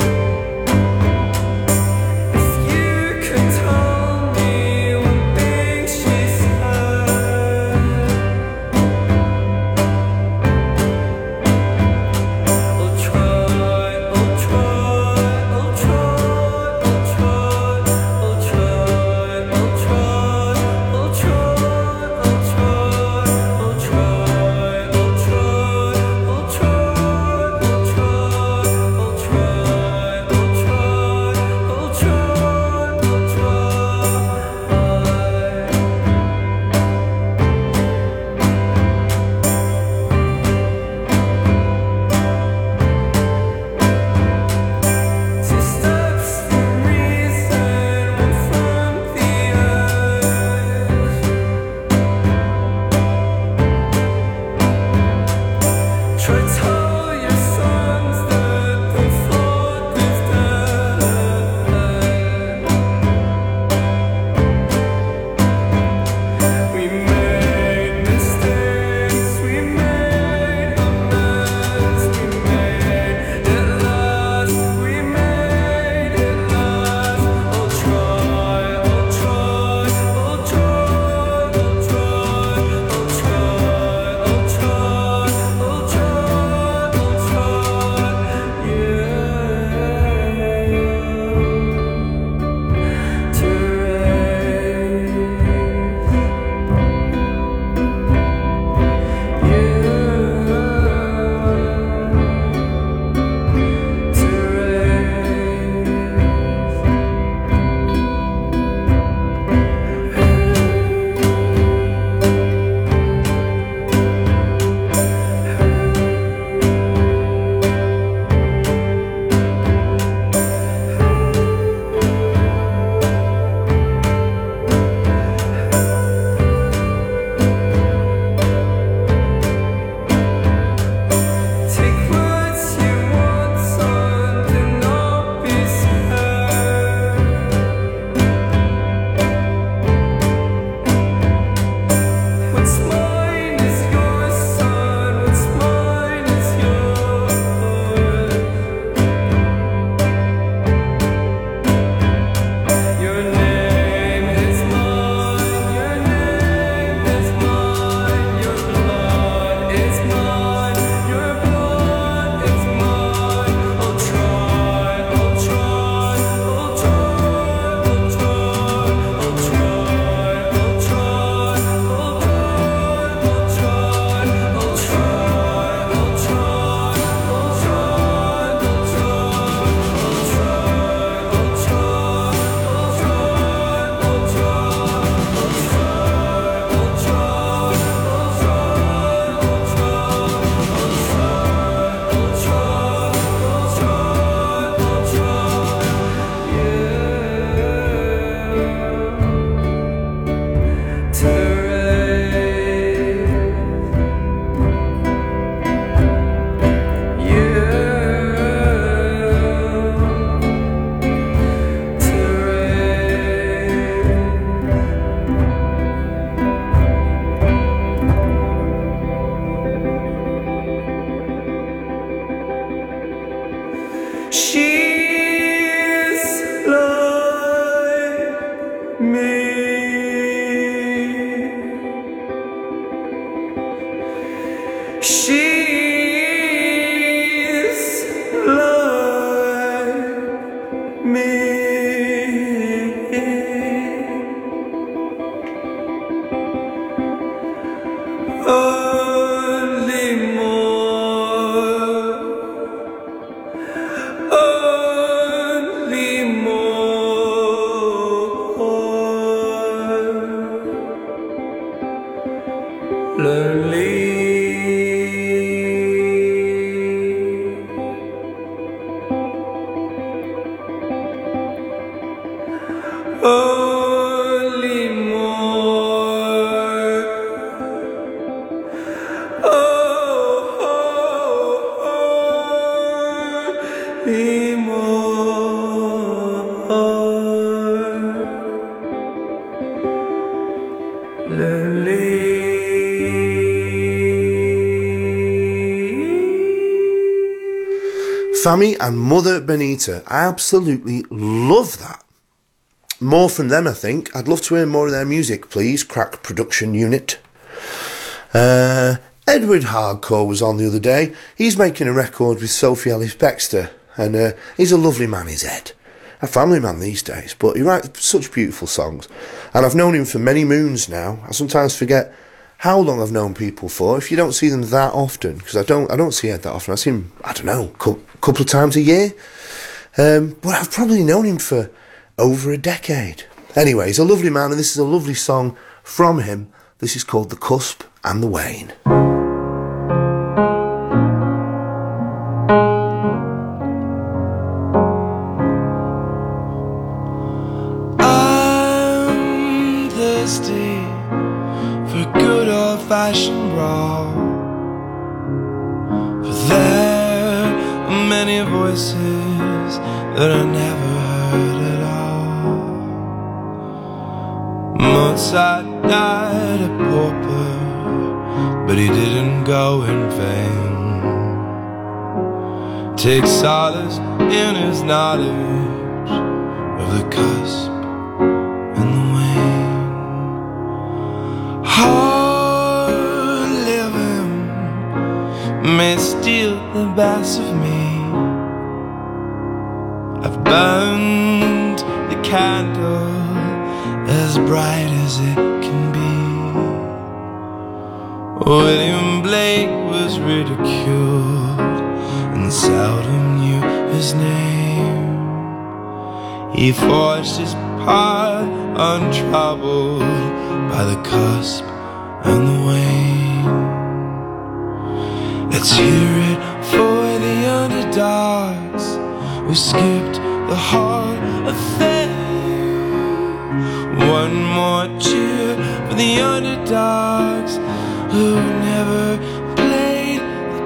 She's like me. Only more, only more lonely. Only more. Oh, oh, only more lonely. Fammy and Mother Bonita. I absolutely love that. More from them, I think. I'd love to hear more of their music, please. Crack Production Unit. Uh, Edward Hardcore was on the other day. He's making a record with Sophie Ellis-Bextor, and uh, he's a lovely man, he's Ed. A family man these days, but he writes such beautiful songs. And I've known him for many moons now. I sometimes forget how long I've known people for, if you don't see them that often, because I don't I don't see Ed that often. I see him, I don't know, a cu- couple of times a year. Um, but I've probably known him for over a decade. Anyway, he's a lovely man, and this is a lovely song from him. This is called The Cusp and the Wane. I'm thirsty for good old-fashioned brawl, for there are many voices that I never heard at all. Mozart died a pauper, but he didn't go in vain. Take solace in his knowledge of the cusp and the wane. Hard living may steal the best of me. I've burned the candle as bright as it can be. William Blake was ridiculed and seldom knew his name. He forged his path untroubled by the cusp and the wane. Let's hear it for the underdogs who skipped the hall of fame. One more cheer for the underdogs who never played the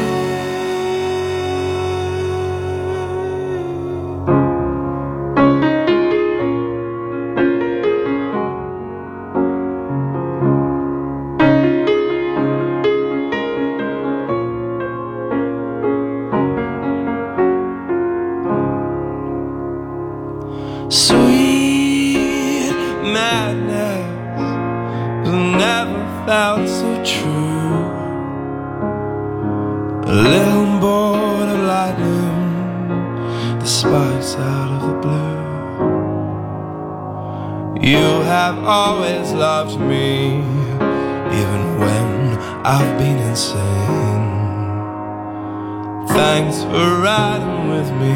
sweet madness never felt so true. A little bolt of lightning, the sparks out of the blue. You have always loved me, even when I've been insane. Thanks for riding with me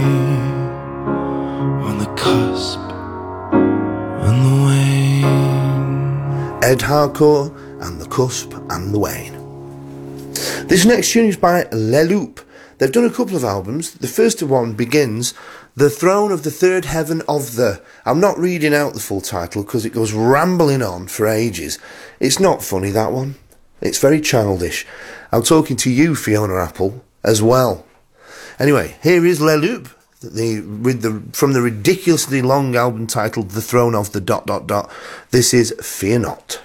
on the cusp and the wane. Ed Hardcore and The Cusp and the Wane. This next tune is by Le Loup. They've done a couple of albums. The first one begins, The Throne of the Third Heaven of the... I'm not reading out the full title because it goes rambling on for ages. It's not funny, that one. It's very childish. I'm talking to you, Fiona Apple, as well. Anyway, here is Le Loup, the, with the, from the ridiculously long album titled The Throne of the dot dot dot. This is Fear Not.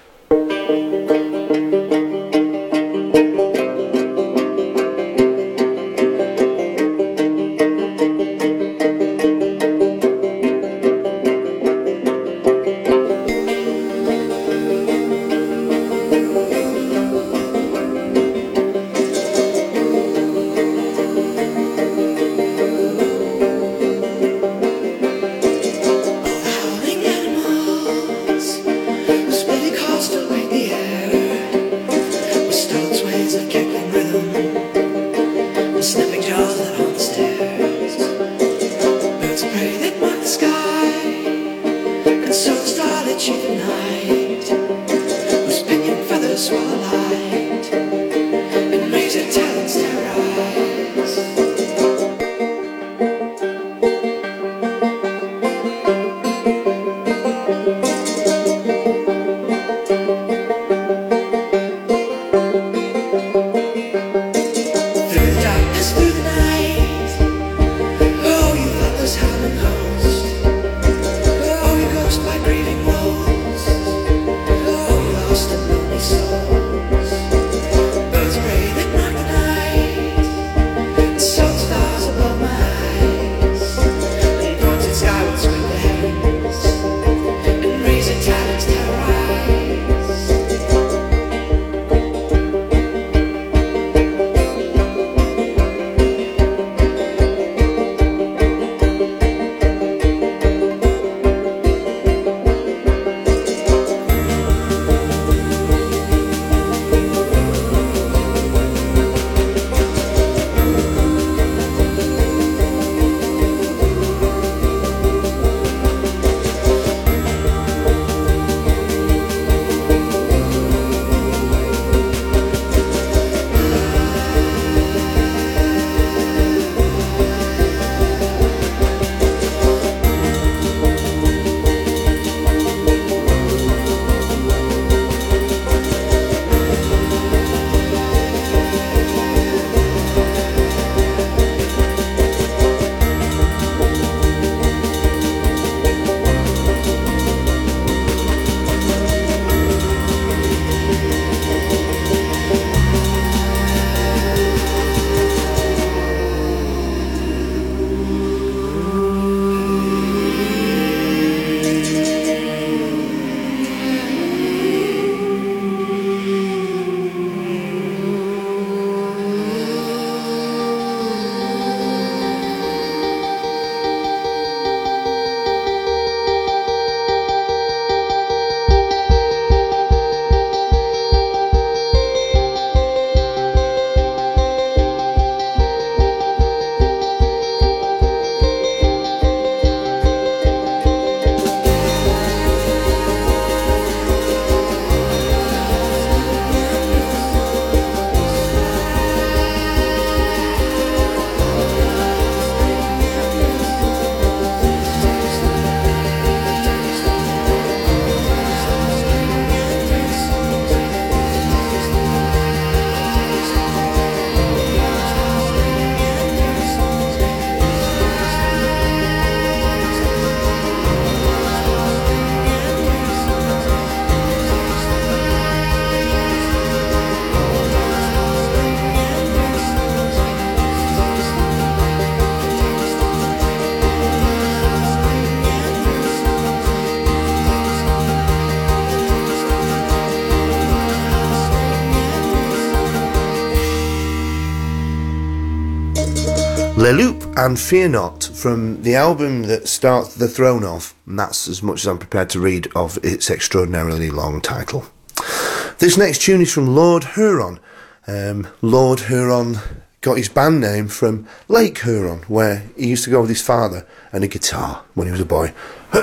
Le Loup and Fear Not from the album that starts The Throne Of, and that's as much as I'm prepared to read of its extraordinarily long title. This next tune is from Lord Huron. Um, Lord Huron got his band name from Lake Huron, where he used to go with his father and a guitar when he was a boy.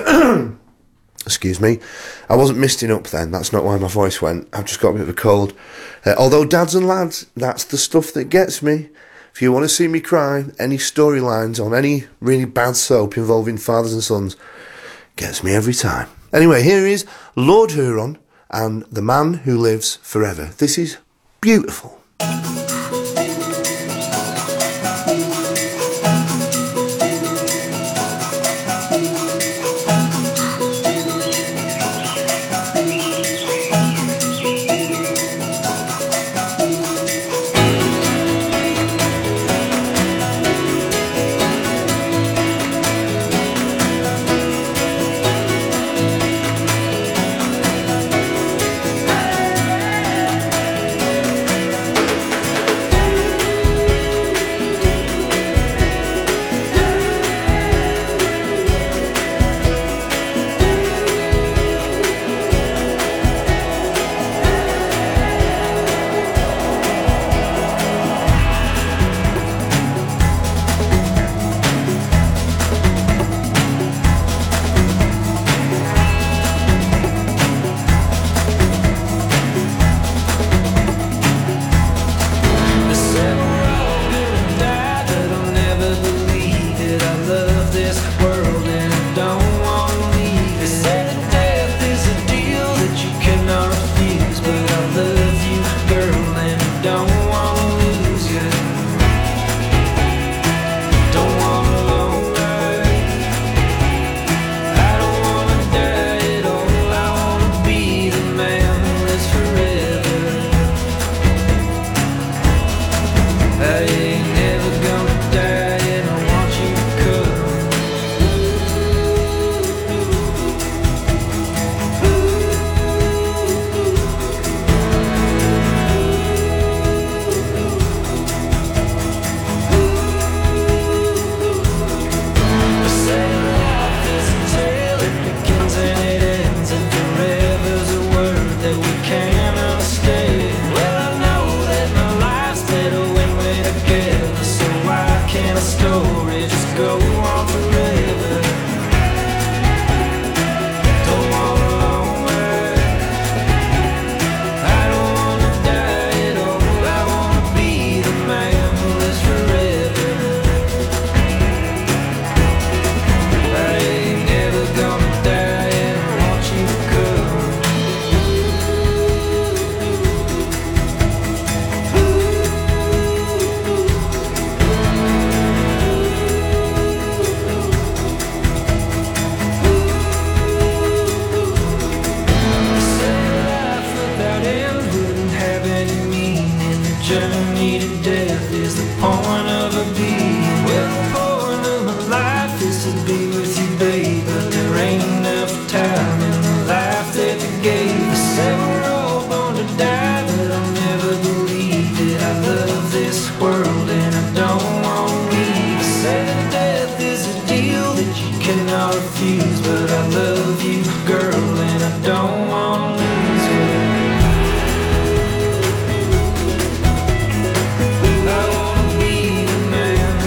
Excuse me. I wasn't misting up then, that's not why my voice went. I've just got a bit of a cold. Uh, although, dads and lads, that's the stuff that gets me. If you want to see me cry, any storylines on any really bad soap involving fathers and sons gets me every time. Anyway, here is Lord Huron and The Man Who Lives Forever. This is beautiful. I wanna be the man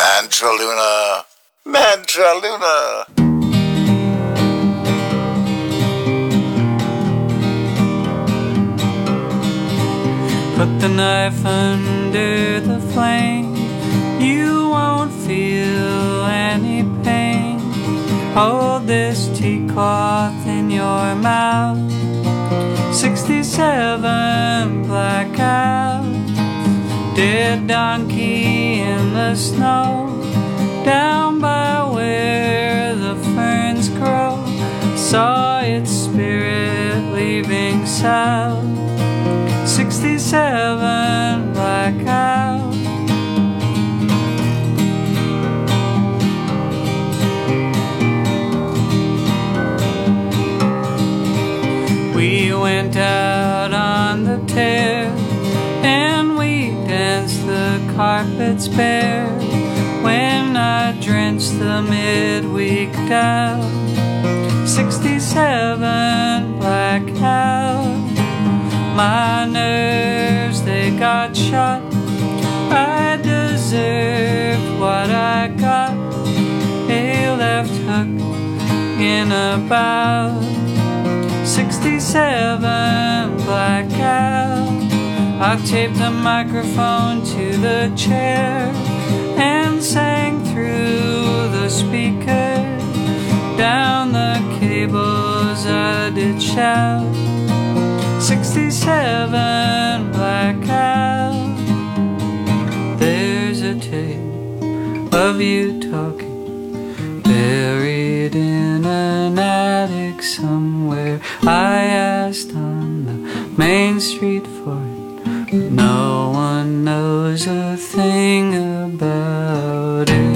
Mantra Luna, Mantra Luna. Put the knife under the flame, you won't feel any pain. Hold this tea cloth in your mouth. Sixty-seven blackouts. Dead donkey in the snow, down by where the ferns grow. Saw its spirit leaving south. Sixty-seven blackout. We went out on the tear and we danced the carpets bare. When I drenched the midweek down. Sixty-seven blackout. My nerves, they got shot. I deserved what I got. A left hook in about. Sixty-seven blackout. I taped a microphone to the chair and sang through the speaker. Down the cables I did shout. Sixty-seven blackout. There's a tape of you talking, buried in an attic somewhere. I asked on the main street for it, but no one knows a thing about it.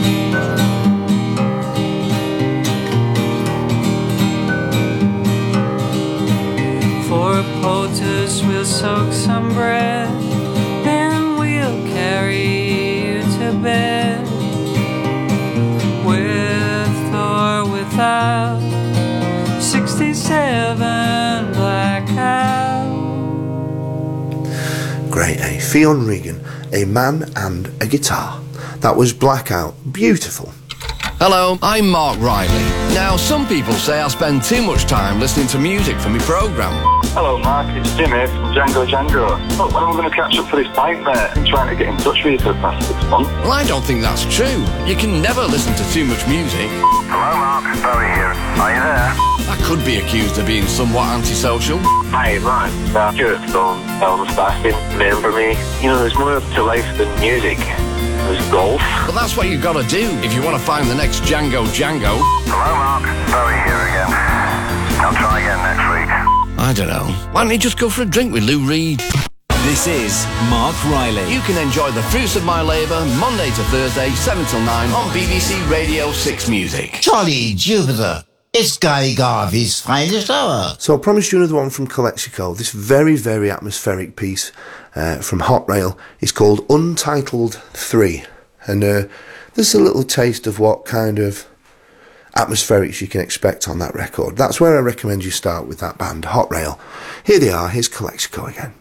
For poultice we'll soak some bread, then we'll carry you to bed, with or without. Sixty-seven blackout. Great, eh? Fionn Regan, A Man and a Guitar. That was Blackout. Beautiful. Hello, I'm Mark Riley. Now, some people say I spend too much time listening to music for my programme. Hello, Mark. It's Jim here from Django Django. Look, when am I going to catch up for this bike, mate? I've been trying to get in touch with you for the past six months. Well, I don't think that's true. You can never listen to too much music. Hello, Mark. Barry here. Are you there? I could be accused of being somewhat antisocial. Hey, Mark. Uh, Stuart from Elvis Baskin. Remember me? You know, there's more to life than music. There's golf. Well, that's what you've got to do if you want to find the next Django Django. Hello, Mark. Barry here again. I'll try again next week. I don't know. Why don't you just go for a drink with Lou Reed? This is Mark Riley. You can enjoy the fruits of my labour Monday to Thursday, seven till nine on B B C Radio six Music. Jolly Jupiter. It's Guy Garvey's finest hour. So I promised you another one from Calexico. This very, very atmospheric piece uh, from Hot Rail is called Untitled three. And uh, there's a little taste of what kind of atmospherics you can expect on that record. That's where I recommend you start with that band, Hot Rail. Here they are, here's Calexico again.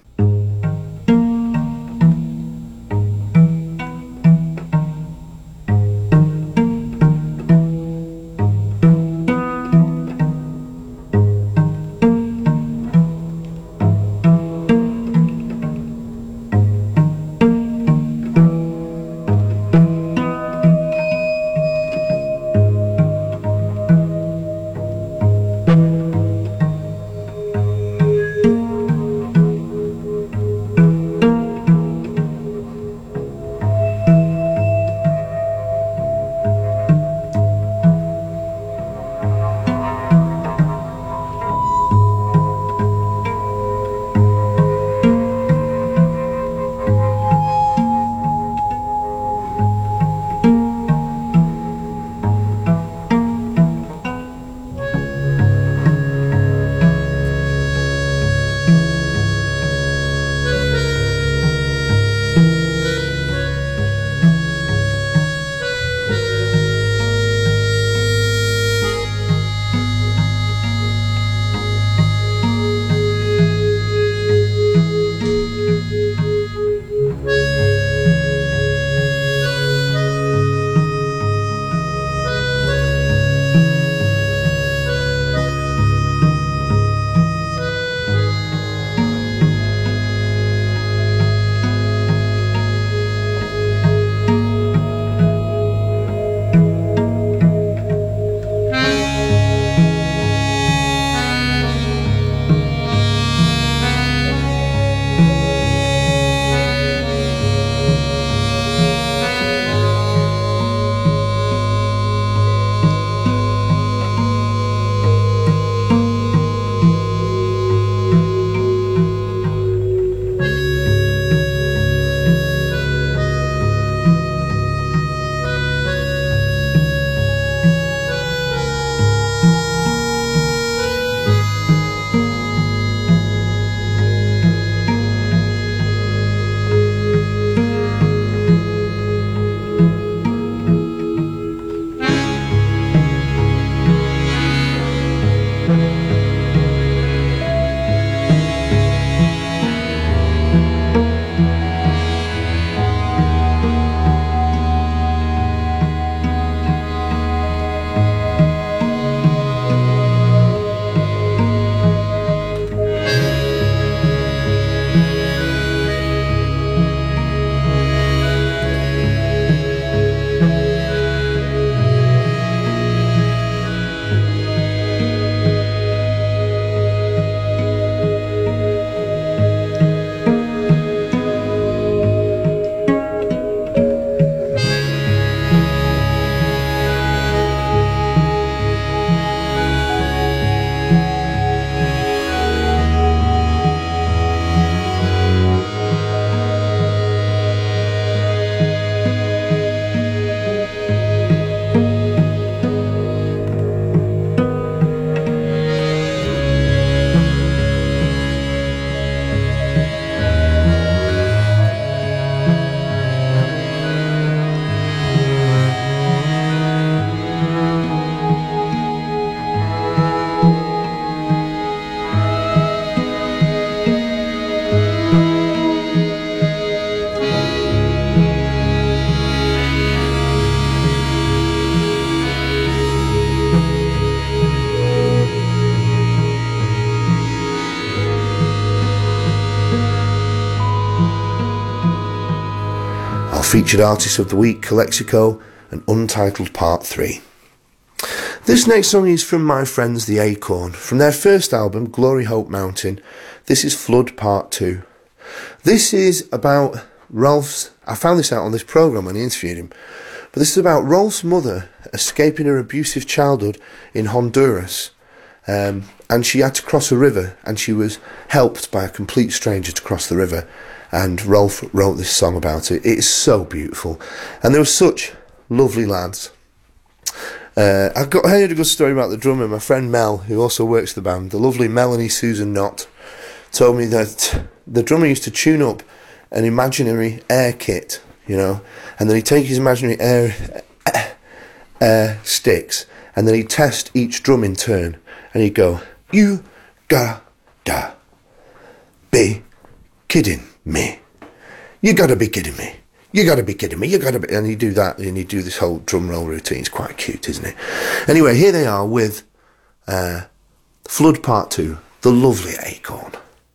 featured artist of the week, Calexico, and Untitled Part three. This next song is from my friends The Acorn, from their first album, Glory Hope Mountain. This is Flood Part two. This is about Rolf's, I found this out on this programme when I interviewed him, but this is about Rolf's mother escaping her abusive childhood in Honduras, um, and she had to cross a river, and she was helped by a complete stranger to cross the river, and Rolf wrote this song about it. It is so beautiful, and they were such lovely lads. Uh, I got I heard a good story about the drummer. My friend Mel, who also works the band, the lovely Melanie Susan Knott, told me that the drummer used to tune up an imaginary air kit, you know, and then he'd take his imaginary air, air sticks, and then he'd test each drum in turn, and he'd go, "You gotta be kidding me. You gotta be kidding me. You gotta be kidding me. You gotta be," and you do that, and you do this whole drum roll routine. It's quite cute, isn't it? Anyway, here they are with uh, Flood Part two, the lovely Acorn.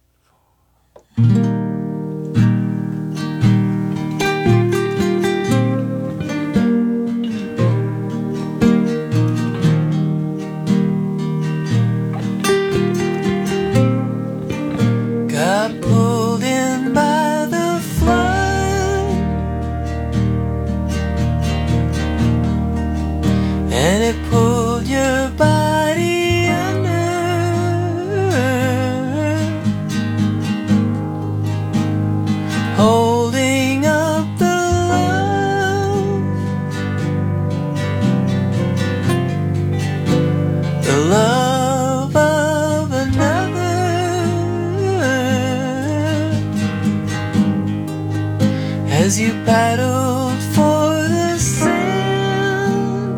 Got pulled in by the flood, and it pulled your body under, holding up the love, the love of another. As you paddled for the sand,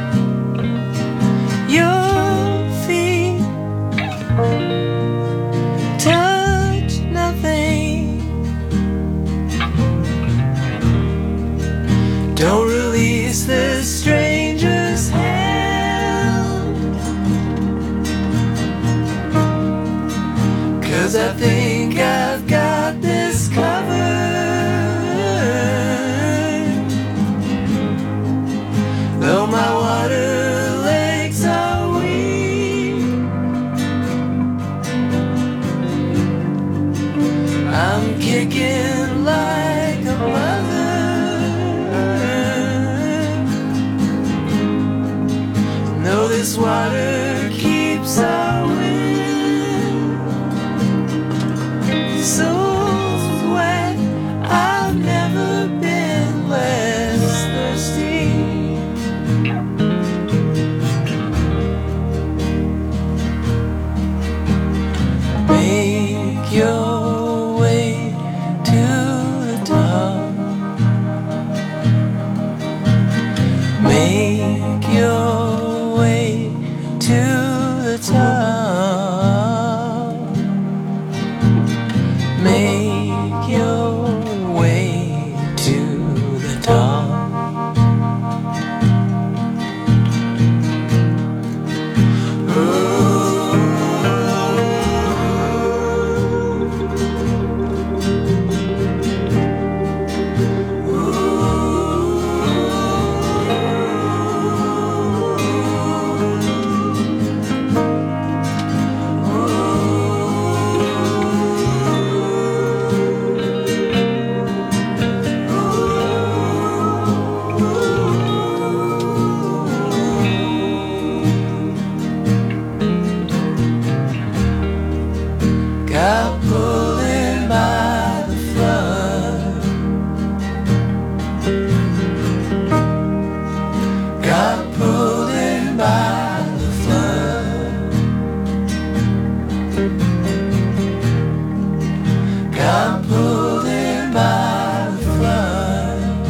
your feet touched nothing. Don't release the stranger's hand, 'cause I think I've got this covered. Though my water legs are weak, I'm kicking like a mother. No, this water keeps our wind so wet. I've never been less thirsty. Make your way to the top. Make your way to the top. Make your way to the top. Got pulled in by the flood, got pulled in by the flood, got pulled in by the flood,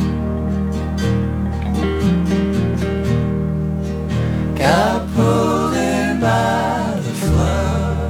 got pulled in by the flood.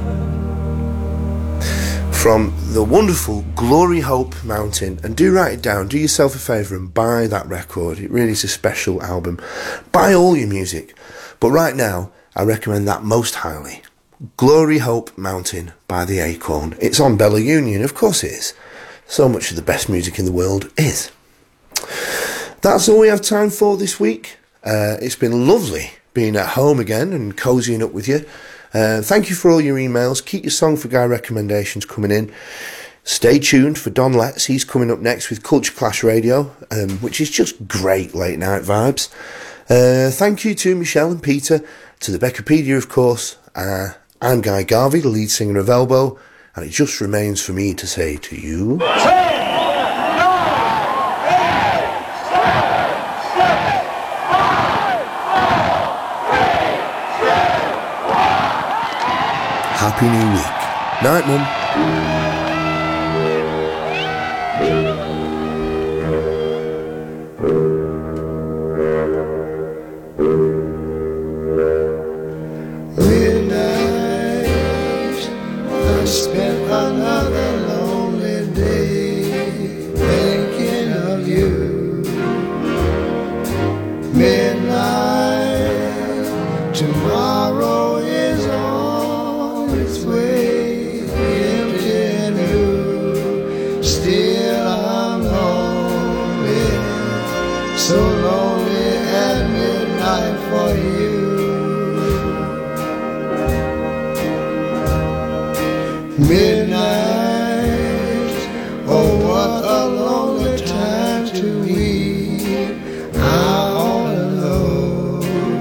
From the wonderful Glory Hope Mountain, and do write it down, do yourself a favour and buy that record. It really is a special album. Buy all your music, but right now I recommend that most highly. Glory Hope Mountain by The Acorn. It's on Bella Union, of course it is. So much of the best music in the world is. That's all we have time for this week. Uh, it's been lovely being at home again and cozying up with you. Uh, thank you for all your emails. Keep your Song for Guy recommendations coming in. Stay tuned for Don Letts. He's coming up next with Culture Clash Radio, um, which is just great late night vibes. Uh, thank you to Michelle and Peter, to the Beccapedia, of course. Uh, I'm Guy Garvey, the lead singer of Elbow, and it just remains for me to say to you... Happy New Week. Night, Mum. Midnight, I spent another lonely day thinking of you. Midnight, tomorrow is on its way, empty and new. Still I'm lonely, so lonely at midnight for you. Midnight, oh what a lonely time to weep out all alone.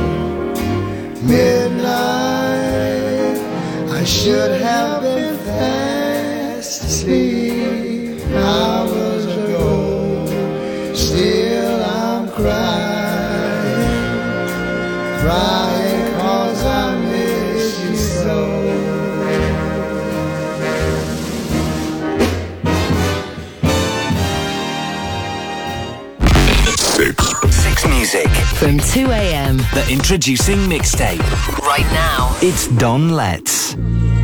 Midnight, I should have been fast asleep hours ago. Still I'm crying, crying 'cause I miss you so. Six Music. From two a.m. The introducing mixtape. right now. It's Don Letts.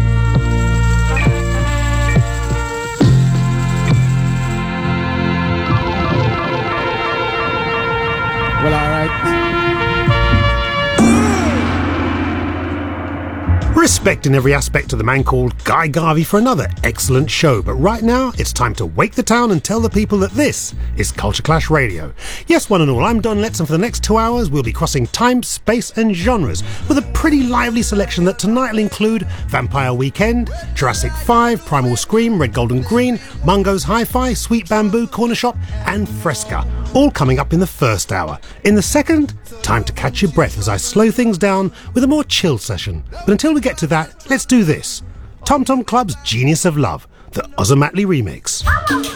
Well, all right. Respecting every aspect of the man called Guy Garvey for another excellent show. But right now, it's time to wake the town and tell the people that this is Culture Clash Radio. Yes, one and all, I'm Don Letts, and for the next two hours, we'll be crossing time, space, and genres with a pretty lively selection that tonight will include Vampire Weekend, Jurassic five, Primal Scream, Red, Gold and Green, Mungo's Hi-Fi, Sweet Bamboo, Corner Shop, and Fresca. All coming up in the first hour. In the second, time to catch your breath as I slow things down with a more chill session. But until we get to that, let's do this. Tom Tom Club's Genius of Love, the Ozomatli remix.